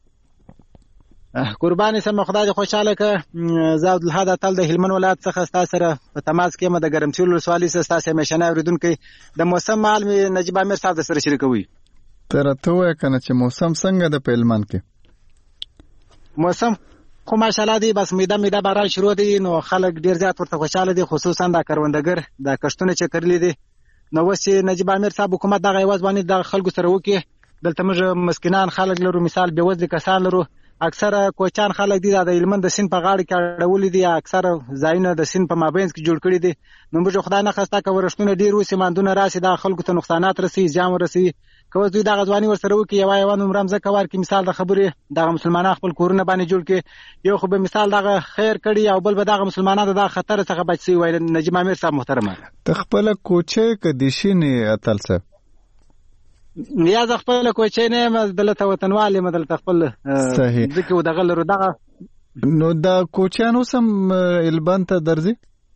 قربان سم خدای دې خوشاله کړه زه عبدالحد اتل د هلمند ولایت څخه ستا سره په تماس کې یم د ګرمسیر ولسوالۍ څخه ستاسې همیشنی اورېدونکی د موسم حال مې نجیب امیر صاحب د سره شریکوي ته راته ووایه که نه چې موسم څنګه ده په هلمند کې موسم خو ماشاءالله دی بس میده باران شروع دی نو خلک ډیر زیات ورته خوشاله دي خصوصا د کروندګر د کښتونه چې کرلي دي نو اوس نجیب امیر صاحب حکومت دغه عوض باندې د خلکو سره وکړي دلته موږ مسکینان خلک لرو مثال بېوزلي کسان لرو اکثره کوچان خلک دي د هلمند د سیند په غاړه کې اړولي دي، اکثره ځایونه د سیند په مابینځ کې جوړ کړي دي. نو موږ خدای نه خواسته که ورښتونه ډېر وسي، ماندونه راسي، دا خلکو ته نقصانات رسي، زیان ورسوي. که اوس دوی دغه ځواني ورسره وکړي، یوه نومره مځکه ورکړي، مثال د خبرې دغه مسلمانان خپل کورونه باندې جوړ کړي، یو خو به مثال دغه خیر کړي او بل به دغه مسلمانان د دغه خطر څخه بچ شوي وای. نجیب امیر صاحب محترمه، ته خپله کوچۍ که دیشي نه اتل صاحب؟ یا زه خپله کوچۍ نه یم، دلته وطنوال یم، دلته خپل ځکه و دغه لرو. دغه نو دا کوچیان اوس هم البند ته درځي؟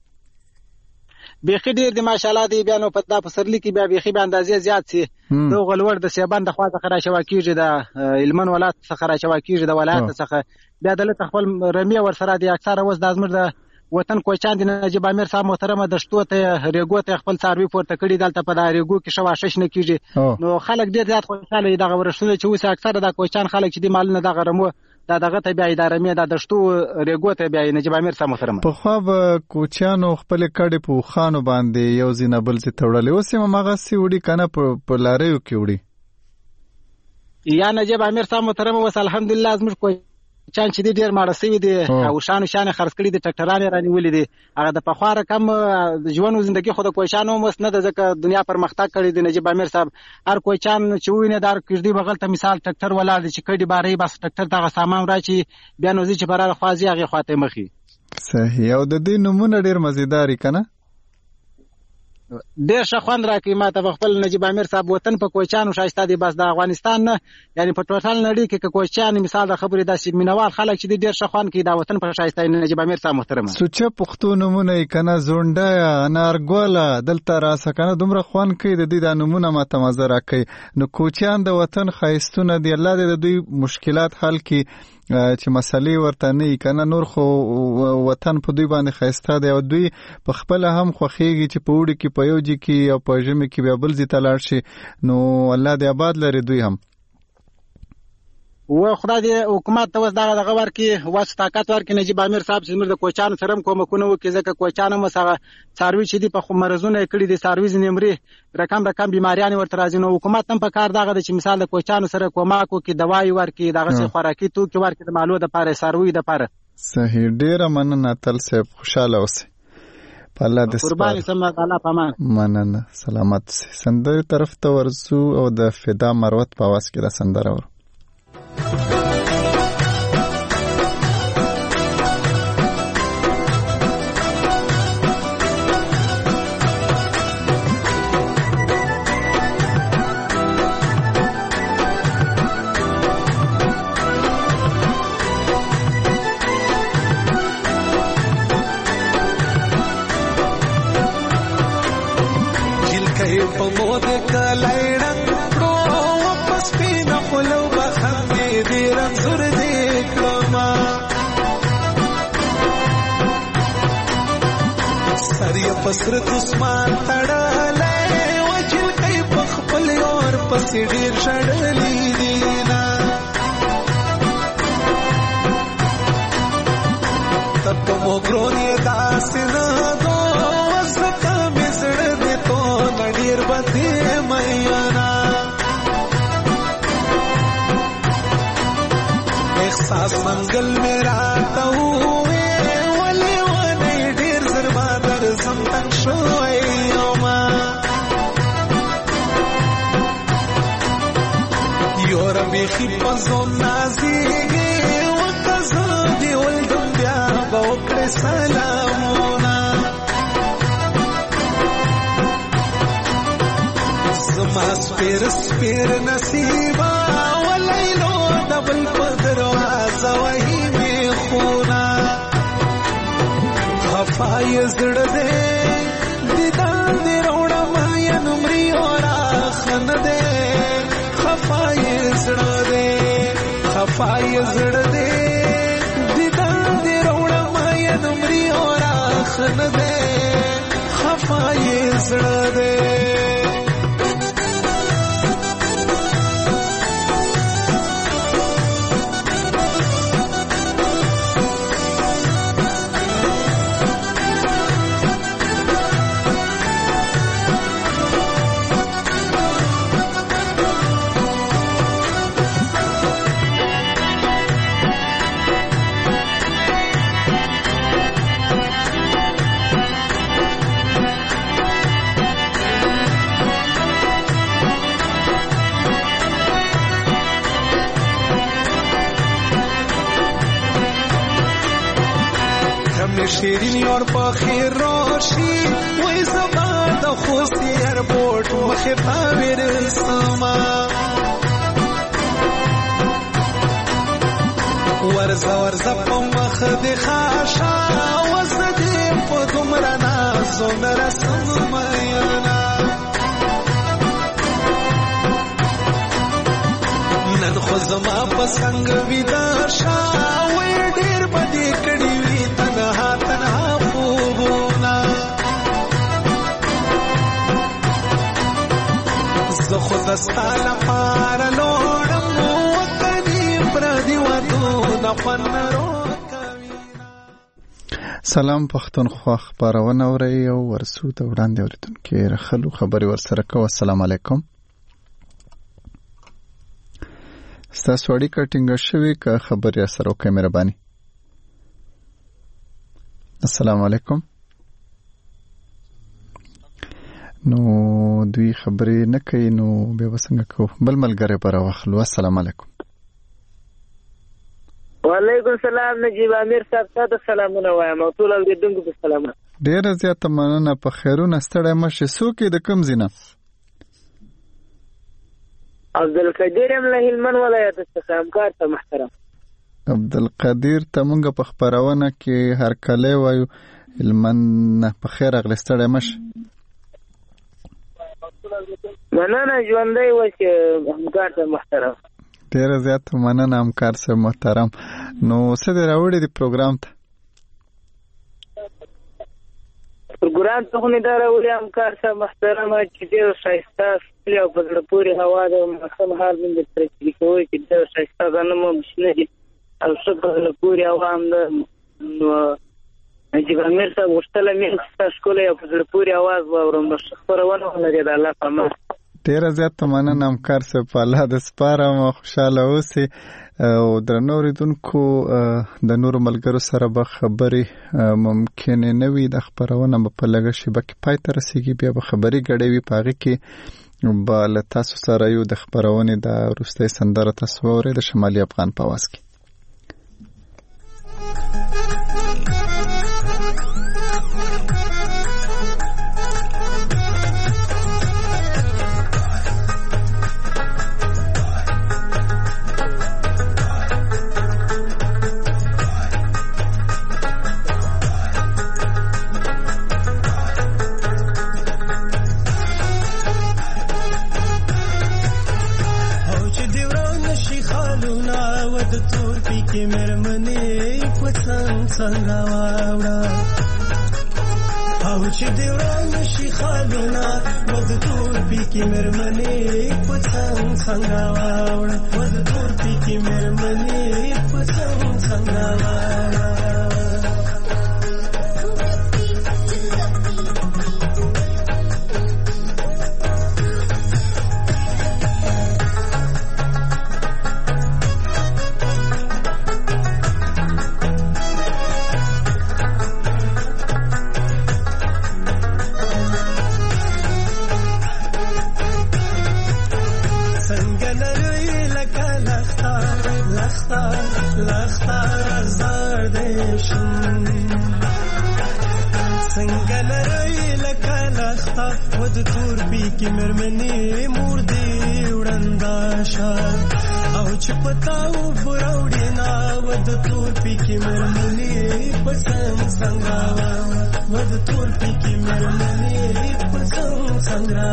بیخي ډېر دي ماشاءالله دي. بیا نو په دا پسرلي کې بیا بیخي به اندازې زیات سي. د هغو لوړ د سیبان د خوا څخه راشوا کېږي، د هلمند ولایت څخه راشوا کېږي، د ولایت څخه بیا دلته خپل رمې ورسره دي. اکثره اوس دا زموږ د وطن کوچان دي. نجیب امیر صاحب محترمه دشتو ته ریګو ته خپل څاروي پورته کړي، دلته په دا ریګو کې ښه واښه شنه کېږي. نو خلک ډېر زیات خوشحاله دي دغه ورښتونه چې اوس اکثره دا کوچان خلک چې دي مالونه دغه رمو دا دغه ته بیا اداره مې دا دشتو ریګو ته بیا. نجیب امیر صاحب محترمه، پخوا به کوچیانو خپلې کډې په اوښانو باندې یو ځای نه بل ځای ته وړلې، اوس هم هماغسې وړي که نه په لاریو کې وړي؟ یا نجیب امیر صاحب محترمه اوس الحمدلله زموږ کوچان چې دي ډېر ماړه سوي دي، اوښانو شان یې خرڅ کړي دي، ټکټران یې رانیولي دي. هغه د پخوا رقم ژوند و زندګي خو د کوچانو هم اوس نه ده، ځکه دنیا پرمختګ کړی دی. نجیب امیر صاحب هر کوچان چې وویني د هر کږدۍ بغل ته مثال ټکټر ولاړ دی، چې کډې بارې بس ټکټر ته هغه سامان راچي، بیا نو ځي چې په راله خوا ځي هغې خوا ته یې مخي. صحیح. او د دې نومونه ډېر مزیدار دي که نه؟ ډېر ښه خوند راکوي ما ته په خپل نجیب امیر صاحب وطن په کوچیانو ښایسته دی. بس د افغانستان نه یعنې په ټوټل نړۍ کې که کوچیان مثال د خبرې داسې مینوال خلک چې دي ډېر ښه خوند کوي دا وطن په ښایسته نجیب امیر صاحب محترمه. سوچه پښتو نومونه یې که نه، زونډیه، انارګله، دلته راسه که نه، دومره خوند کوي د دوی دا نومونه ما ته مزه راکوي. نو کوچیان د وطن ښایستونه دي، الله دې د دوی مشکلات حل کړي چې مسلې ورته نه وي که نه. نور خو وطن په دوی باندې ښایسته دی او دوی په خپله هم خوښېږي چې په اوړي کې په یو ځای کې او په ژمي کې بیا بل ځای ته لاړ شي. نو الله دې آباد لري دوی هم. و خدای دې حکومت ته اوس دغه ورکړي، وس طاقت ورکړي نجیب امیر صاحب چې زموږ د کوچانو سره هم کومکونه وکړي، ځکه کوچان هم اوس هغه څاروي چې دي په مرضونه یې کړي دي، څاروي ځینې مري، رقم بیماریانې ورته راځي. نو حکومت هم په کار دغه ده چې مثال د کوچانو سره کومک وکړي، دوایي ورکړي، دغسې خوراکي توکي ورکړي د مالو دپاره، څارویو دپاره. صحیح. ډېره مننه اتل صاحب، خوشحاله اوسئ. په الله دې قرباني سم، الله په امان. مننه، سلامت اوسئ. سندرې طرف ته ورځو او د فدا مروت په اواز کې دا سندره ورو. پسرت عثمان تړلې وجل کوي په خپل اور پسې ډېر شړلې دینا تب مو ګرونی داسې نه دو وسکه مزړ دې تو نډیر بده مېنا احساس منګل میرا ته بیخی پزون نازیگی و تزادی ولدن بیا باوکر سلامونا زما سپیر نصیبا ولیلو دبل پدرواز وحی می خونا خفای زرده دیدان دی روڑا مایا نمری اور آخن دے خفای زړه دې دیدار دې روړه مایا نمرې اور آخن دې خفای زړه دې شیرین یار په خیر راشي وای زما د خوست ایرپورټ مخې ته ورسما ورځه په مخ د خاصه وسدې په دومره نازو رسم میانا نن خو زما په څنګ ویدا شا وای ډیر بدې کړي وی تنها خوبونه زه خو دستا لپاره لوړم وطني پردي ودونه خوندرو سلام پښتونخوا خبرونه اوري او ورسو ته وړاندې اوریدونکو رخلو خبري ورسره کوم. السلام علیکم. ستاسو اړیکه ټینګه شوې که خبري سره وکړئ مهرباني. السلام علیکم. نو دوی خبرې نه کوي نو بیا وسنګ کو بل ملګری پر واخلو. السلام علیکم. وعلیکم السلام. نجیب امیر صاحب تاسو سلامونه وایم او ټول اوریدونکو ته سلامونه. ډیره زیاته مننه. په خیرونه ستړی مشه. څوک د کوم ځینه؟ عبدالقدیر ام له هلمند ولایت څخه همکار ته محترم. عبدالقدیر ته مونږ په خبرونه کې هر کله وایو هلمند په خیر اغلی ستړی مشه. مننه ژوندی وشه همکار ته محترم. ډیره زیاته مننه همکار سره محترم. نو څه دې راوړی دی پروګرام ته؟ پروګرام ته خو مې دا راوړی همکار سره محترم چې ډېر ښایسته ښکلي او په زړه پورې هوا ده او موسم حال مې درته شریکوي چې ډېر ښایسته غنم او شنه دي او ښه په زړه پورې هوا هم ده. نو نجیب امیر صاحب غوښتله مې ستا ښکلی او په زړه پورې اواز واورم نو ښه خپرونه ولري د الله په امان. ډیره زیاته مننه همکار صاحب. په الله د سپارم خوشحاله اوسئ او درنو اوریدونکو د نورو ملګرو سره به خبرې ممکنه نه وي. د خبرونه په لږه شیبه کې پای ته رسیږي بیا به خبرې ګډې وي. په هغې کې به له تاسو سره یو د خبرونې د وروستۍ سندره تاسو واورئ د شمالي افغان په آواز کې. څنګه واوړه او چې دی ورانه شي خالونه ود تور پی کې مرمنې پڅنګ څنګه واوړه ود تور پی کې مرمنې پڅنګ څنګه واوړه کی مرمنی مردی وړندا شا او چپتاو براوډی نا ود تور پی کی مرمنی پسنګ څنګه ود تور پی کی مرمنی پسنګ څنګه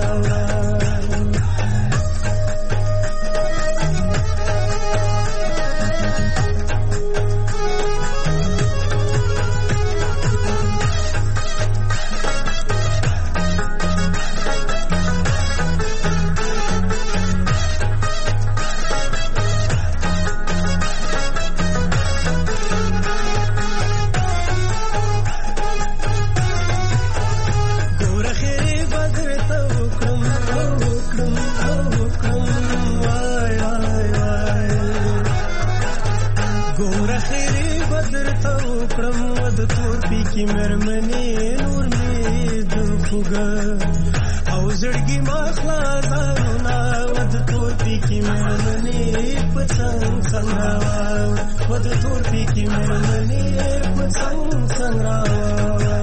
کی مرمنی نور می دفوګه او زړګي ما خلاصونه ود تور پی کی مېرمنې په څنګ څنګ راواړه و د تورپي کې مېرمنې په څنګ څنګ راواړه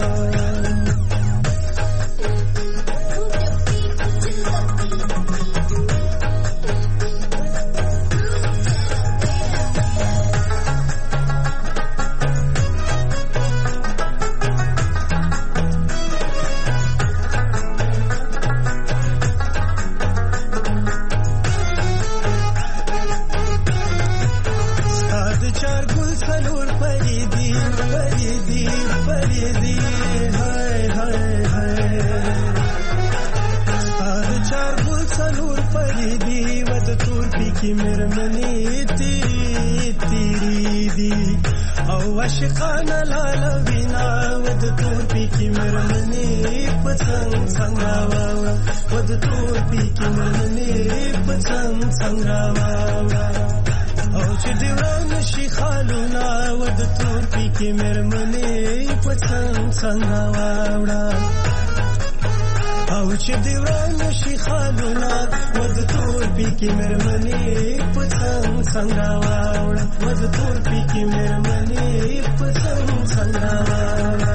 عاشقانه لاله وینا ود تورپي کې مېرمنې په څنګ څنګ راواړه ود تورپي کې مېرمنې په څنګ څنګ راواړه او چې دې ورانه شي خالونه ود تورپي کې مېرمنې په څنګ څنګ راواړه او چې دې ورانه شي خالونه ود تورپي کې مېرمنې په څنګ څنګ راواړه ود تورپي کې مېرمنې په څنګ څنګ راواړه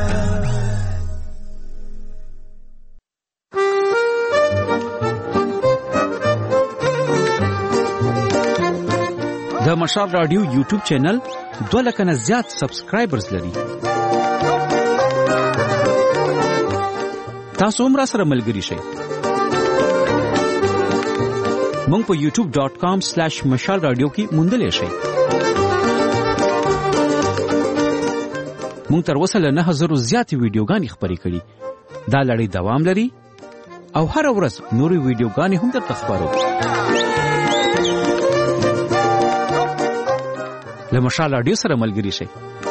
د مشال رادیو یوټیوب چینل 2 لک نه زیات سبسکرایبرز لري. تاسو هم را سره ملګري شئ. مونږ په youtube.com/مشال رادیو کې موندلی شئ. مونږ تر اوسه له 9000 زیاتې ویډیوګانې خپرې کړي. دا لړۍ دوام لري او هر ورځ نورې ویډیوګانې هم درته خپرو. له مشال رادیو سره ملګري شئ.